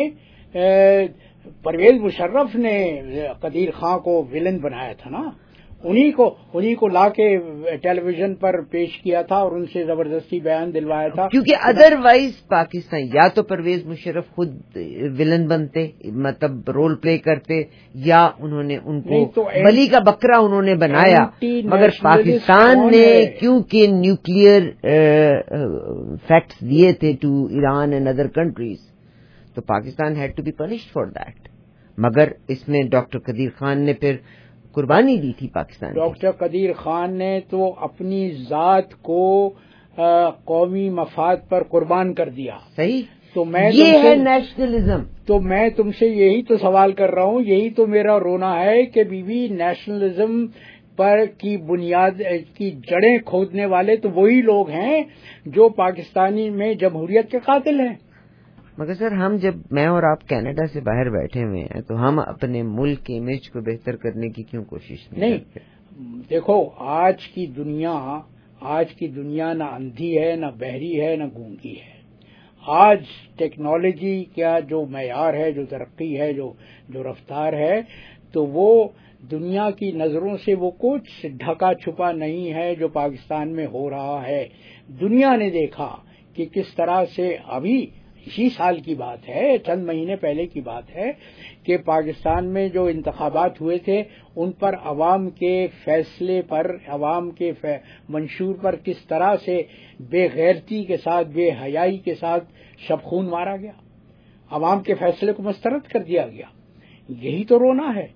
Speaker 16: پرویز مشرف نے قدیر خان کو ولن بنایا تھا نا، انہی کو لا کے ٹیلی ویژن پر پیش کیا تھا اور ان سے زبردستی بیان دلوایا تھا.
Speaker 1: کیونکہ ادروائز پاکستان یا تو پرویز مشرف خود ولن بنتے، مطلب رول پلے کرتے، یا انہوں نے ان کو بلی کا بکرا انہوں نے بنایا. مگر پاکستان نے کیونکہ نیوکلیئر فیکٹس دیے تھے to Iran and other countries, تو Pakistan had to be punished for that. مگر اس میں ڈاکٹر قدیر خان نے پھر قربانی دی تھی پاکستان.
Speaker 16: ڈاکٹر قدیر خان نے تو اپنی ذات کو قومی مفاد پر قربان کر دیا.
Speaker 1: صحیح.
Speaker 16: تو میں
Speaker 1: یہ ہے نیشنلزم.
Speaker 16: تو میں تم سے یہی تو سوال کر رہا ہوں، یہی تو میرا رونا ہے کہ بیوی نیشنلزم پر کی بنیاد کی جڑیں کھودنے والے تو وہی لوگ ہیں جو پاکستانی میں جمہوریت کے قاتل ہیں.
Speaker 1: مگر سر ہم میں اور آپ کینیڈا سے باہر بیٹھے ہوئے ہیں تو ہم اپنے ملک کے امیج کو بہتر کرنے کی کیوں کوشش نہیں کرتے؟
Speaker 16: دیکھو آج کی دنیا نہ اندھی ہے، نہ بہری ہے، نہ گونگی ہے. آج ٹیکنالوجی کا جو معیار ہے، جو ترقی ہے، جو رفتار ہے، تو وہ دنیا کی نظروں سے وہ کچھ ڈھکا چھپا نہیں ہے جو پاکستان میں ہو رہا ہے. دنیا نے دیکھا کہ کس طرح سے ابھی اسی سال کی بات ہے، چند مہینے پہلے کی بات ہے کہ پاکستان میں جو انتخابات ہوئے تھے ان پر عوام کے فیصلے پر، عوام کے منشور پر کس طرح سے بے غیرتی کے ساتھ، بے حیائی کے ساتھ شب خون مارا گیا، عوام کے فیصلے کو مسترد کر دیا گیا. یہی تو رونا ہے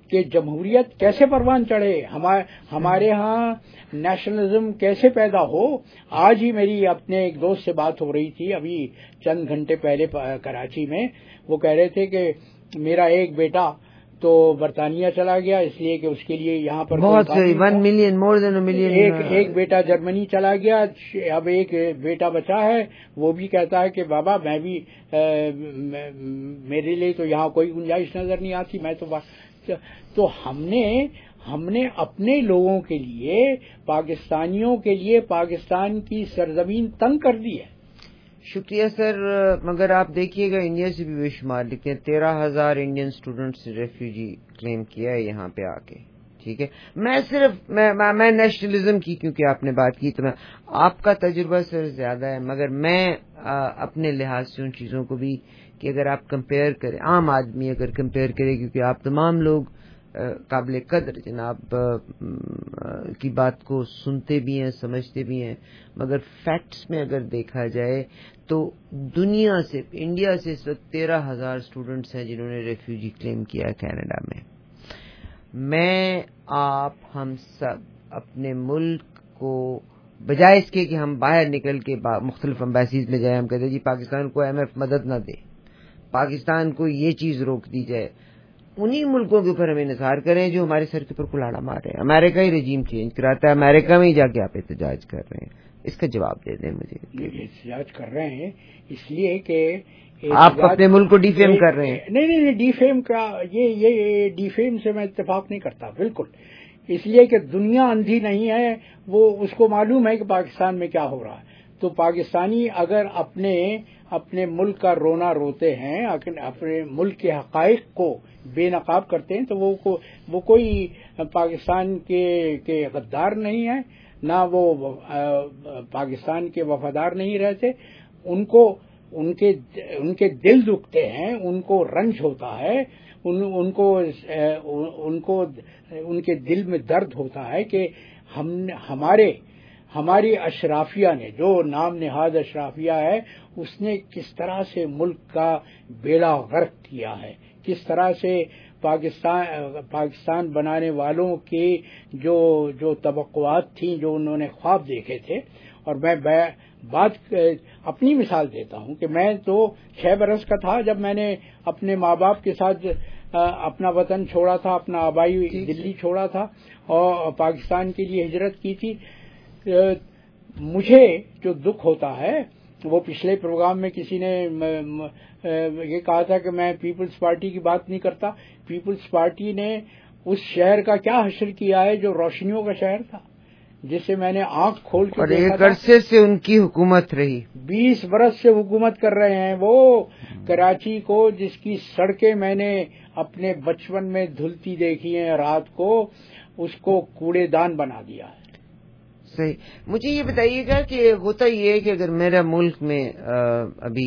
Speaker 16: کہ جمہوریت کیسے پروان چڑھے، ہمارے ہاں نیشنلزم کیسے پیدا ہو. آج ہی میری اپنے ایک دوست سے بات ہو رہی تھی ابھی چند گھنٹے پہلے کراچی میں. وہ کہہ رہے تھے کہ میرا ایک بیٹا تو برطانیہ چلا گیا اس لیے کہ اس کے لیے یہاں پر
Speaker 3: بہت 1 million more then a million.
Speaker 16: ایک بیٹا جرمنی چلا گیا، اب ایک بیٹا بچا ہے. وہ بھی کہتا ہے کہ بابا میں بھی میرے لیے تو یہاں کوئی گنجائش نظر نہیں آتی. میں تو ہم نے اپنے لوگوں کے لیے، پاکستانیوں کے لیے پاکستان کی سرزمین تنگ کر دی ہے.
Speaker 3: شکریہ سر. مگر آپ دیکھیے گا انڈیا سے بھی بے شمار لکھتے ہیں. 13,000 انڈین اسٹوڈنٹس نے ریفیوجی کلیم کیا ہے یہاں پہ آ کے. ٹھیک ہے، میں نیشنلزم کی کیونکہ آپ نے بات کی تو میں، آپ کا تجربہ سر زیادہ ہے مگر میں اپنے لحاظ سے ان چیزوں کو بھی کہ اگر آپ کمپیئر کریں، عام آدمی اگر کمپیئر کرے، کیونکہ آپ تمام لوگ قابل قدر جناب کی بات کو سنتے بھی ہیں سمجھتے بھی ہیں، مگر فیکٹس میں اگر دیکھا جائے تو دنیا سے، انڈیا سے اس وقت 13,000 اسٹوڈنٹس ہیں جنہوں نے ریفیوجی کلیم کیا ہے کینیڈا میں. میں آپ ہم سب اپنے ملک کو بجائے اس کے کہ ہم باہر نکل کے مختلف امبیسیز میں جائیں، ہم کہتے ہیں جی پاکستان کو IMF مدد نہ دے، پاکستان کو یہ چیز روک دی جائے، انہی ملکوں کے اوپر ہمیں انحصار کریں جو ہمارے سر کے اوپر کلاڑا مار رہے ہیں. امریکہ ہی رجیم چینج کراتا ہے، امریکہ میں ہی جا کے آپ احتجاج کر رہے ہیں. اس کا جواب دے دیں مجھے.
Speaker 16: احتجاج کر رہے ہیں اس لیے کہ
Speaker 3: آپ اپنے ملک کو ڈیفیم کر رہے ہیں.
Speaker 16: نہیں ڈیفیم کا یہ ڈیفیم سے میں اتفاق نہیں کرتا بالکل. اس لیے کہ دنیا اندھی نہیں ہے، وہ اس کو معلوم ہے کہ پاکستان میں کیا ہو رہا ہے. تو پاکستانی اگر اپنے ملک کا رونا روتے ہیں، اپنے ملک کے حقائق کو بے نقاب کرتے ہیں تو وہ کوئی پاکستان کے غدار نہیں ہے، نہ وہ پاکستان کے وفادار نہیں رہتے. ان کے دل دکھتے ہیں، ان کو رنج ہوتا ہے، ان کے دل میں درد ہوتا ہے کہ ہماری اشرافیہ نے، جو نام نہاد اشرافیہ ہے، اس نے کس طرح سے ملک کا بیڑا غرق کیا ہے، کس طرح سے پاکستان بنانے والوں کی جو توقعات تھیں، جو انہوں نے خواب دیکھے تھے. اور میں بات اپنی مثال دیتا ہوں کہ میں تو 6 برس کا تھا جب میں نے اپنے ماں باپ کے ساتھ اپنا وطن چھوڑا تھا، اپنا آبائی دلی چھوڑا تھا اور پاکستان کے لیے ہجرت کی تھی. مجھے جو دکھ ہوتا ہے، وہ پچھلے پروگرام میں کسی نے یہ کہا تھا کہ میں پیپلز پارٹی کی بات نہیں کرتا. پیپلز پارٹی نے اس شہر کا کیا حشر کیا ہے جو روشنیوں کا شہر تھا، جس سے میں نے آنکھ کھول کے دیکھا تھا.
Speaker 3: اور ایک عرصے سے ان کی حکومت رہی،
Speaker 16: 20 برس سے حکومت کر رہے ہیں وہ. کراچی کو جس کی سڑکیں میں نے اپنے بچپن میں دھلتی دیکھی ہیں رات کو، اس کو کوڑے دان بنا دیا ہے.
Speaker 3: صحیح. مجھے یہ بتائیے گا کہ ہوتا یہ ہے کہ اگر میرا ملک میں ابھی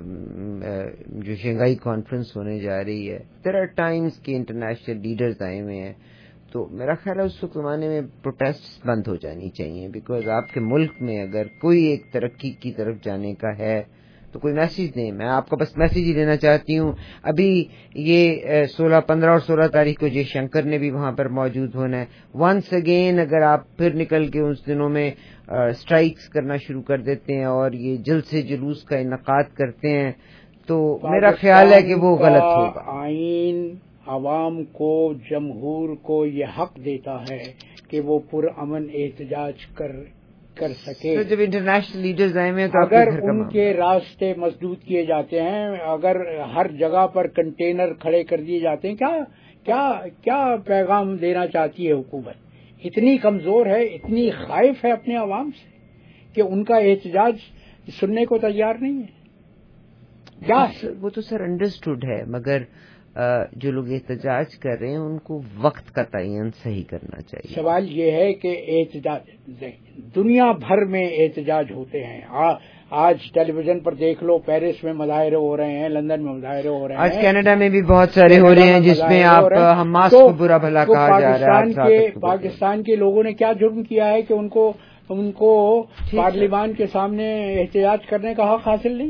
Speaker 3: جو شنگھائی کانفرنس ہونے جا رہی ہے، دیر آر ٹائمز کے انٹرنیشنل لیڈرز آئے ہوئے ہیں، تو میرا خیال ہے اس وقت زمانے میں پروٹیسٹ بند ہو جانی چاہیے. بیکاز آپ کے ملک میں اگر کوئی ایک ترقی کی طرف جانے کا ہے تو کوئی میسج نہیں. میں آپ کو بس میسج ہی دینا چاہتی ہوں. ابھی یہ 15 اور 16 تاریخ کو جے شنکر نے بھی وہاں پر موجود ہونا ہے. ونس اگین اگر آپ پھر نکل کے اس دنوں میں اسٹرائکس کرنا شروع کر دیتے ہیں اور یہ جلسے جلوس کا انعقاد کرتے ہیں تو میرا خیال ہے کہ وہ غلط ہوگا.
Speaker 16: آئین عوام کو، جمہور کو یہ حق دیتا ہے کہ وہ پرامن احتجاج کر سکے.
Speaker 3: تو جب انٹرنیشنل لیڈرز آئے ہیں تو
Speaker 16: اگر ان کے راستے مسدود کیے جاتے ہیں، اگر ہر جگہ پر کنٹینر کھڑے کر دیے جاتے ہیں، کیا پیغام دینا چاہتی ہے حکومت؟ اتنی کمزور ہے، اتنی خائف ہے اپنے عوام سے کہ ان کا احتجاج سننے کو تیار نہیں ہے. کیا
Speaker 3: وہ تو سر انڈرسٹوڈ ہے، مگر جو لوگ احتجاج کر رہے ہیں ان کو وقت کا تعین صحیح کرنا چاہیے.
Speaker 16: سوال یہ ہے کہ احتجاج دنیا بھر میں احتجاج ہوتے ہیں. آج ٹیلی ویژن پر دیکھ لو، پیرس میں مظاہرے ہو رہے ہیں، لندن میں مظاہرے ہو رہے ہیں،
Speaker 3: آج کینیڈا میں بھی بہت سارے ہو رہے ہیں جس میں آپ حماس کو برا بھلا کہا جا رہا ہے.
Speaker 16: پاکستان کے لوگوں نے کیا جرم کیا ہے کہ ان کو پارلیمان کے سامنے احتجاج کرنے کا حق حاصل نہیں ہے؟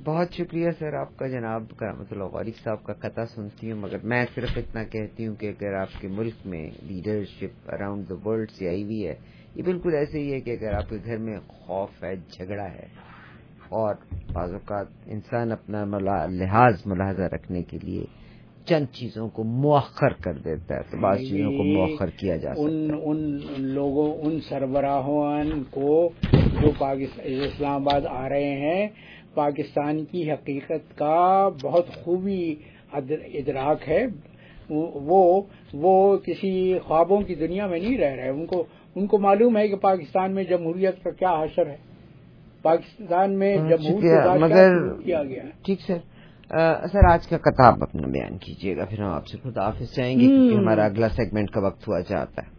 Speaker 1: بہت شکریہ سر آپ کا. جناب کرامت اللہ غوری صاحب کا قطع سنتی ہوں، مگر میں صرف اتنا کہتی ہوں کہ اگر آپ کے ملک میں لیڈرشپ اراؤنڈ دا ورلڈ سے آئی ہوئی ہے، یہ بالکل ایسے ہی ہے کہ اگر آپ کے گھر میں خوف ہے، جھگڑا ہے، اور بعض اوقات انسان اپنا ملاحظہ رکھنے کے لیے چند چیزوں کو مؤخر کر دیتا ہے، تو بعض چیزوں کو مؤخر کیا جا سکتا ہے.
Speaker 16: ان لوگوں، ان سربراہوں کو جو اسلام آباد آ رہے ہیں، پاکستان کی حقیقت کا بہت خوبی ادراک ہے. وہ کسی خوابوں کی دنیا میں نہیں رہ رہے. ان کو معلوم ہے کہ پاکستان میں جمہوریت کا کیا حشر ہے، پاکستان میں جمہوریت کیا گیا ہے.
Speaker 1: ٹھیک سر آج کا کتاب اپنا بیان کیجیے گا، پھر ہم آپ سے خدا حافظ چاہیں گے کیونکہ ہمارا اگلا سیگمنٹ کا وقت ہوا چاہتا ہے.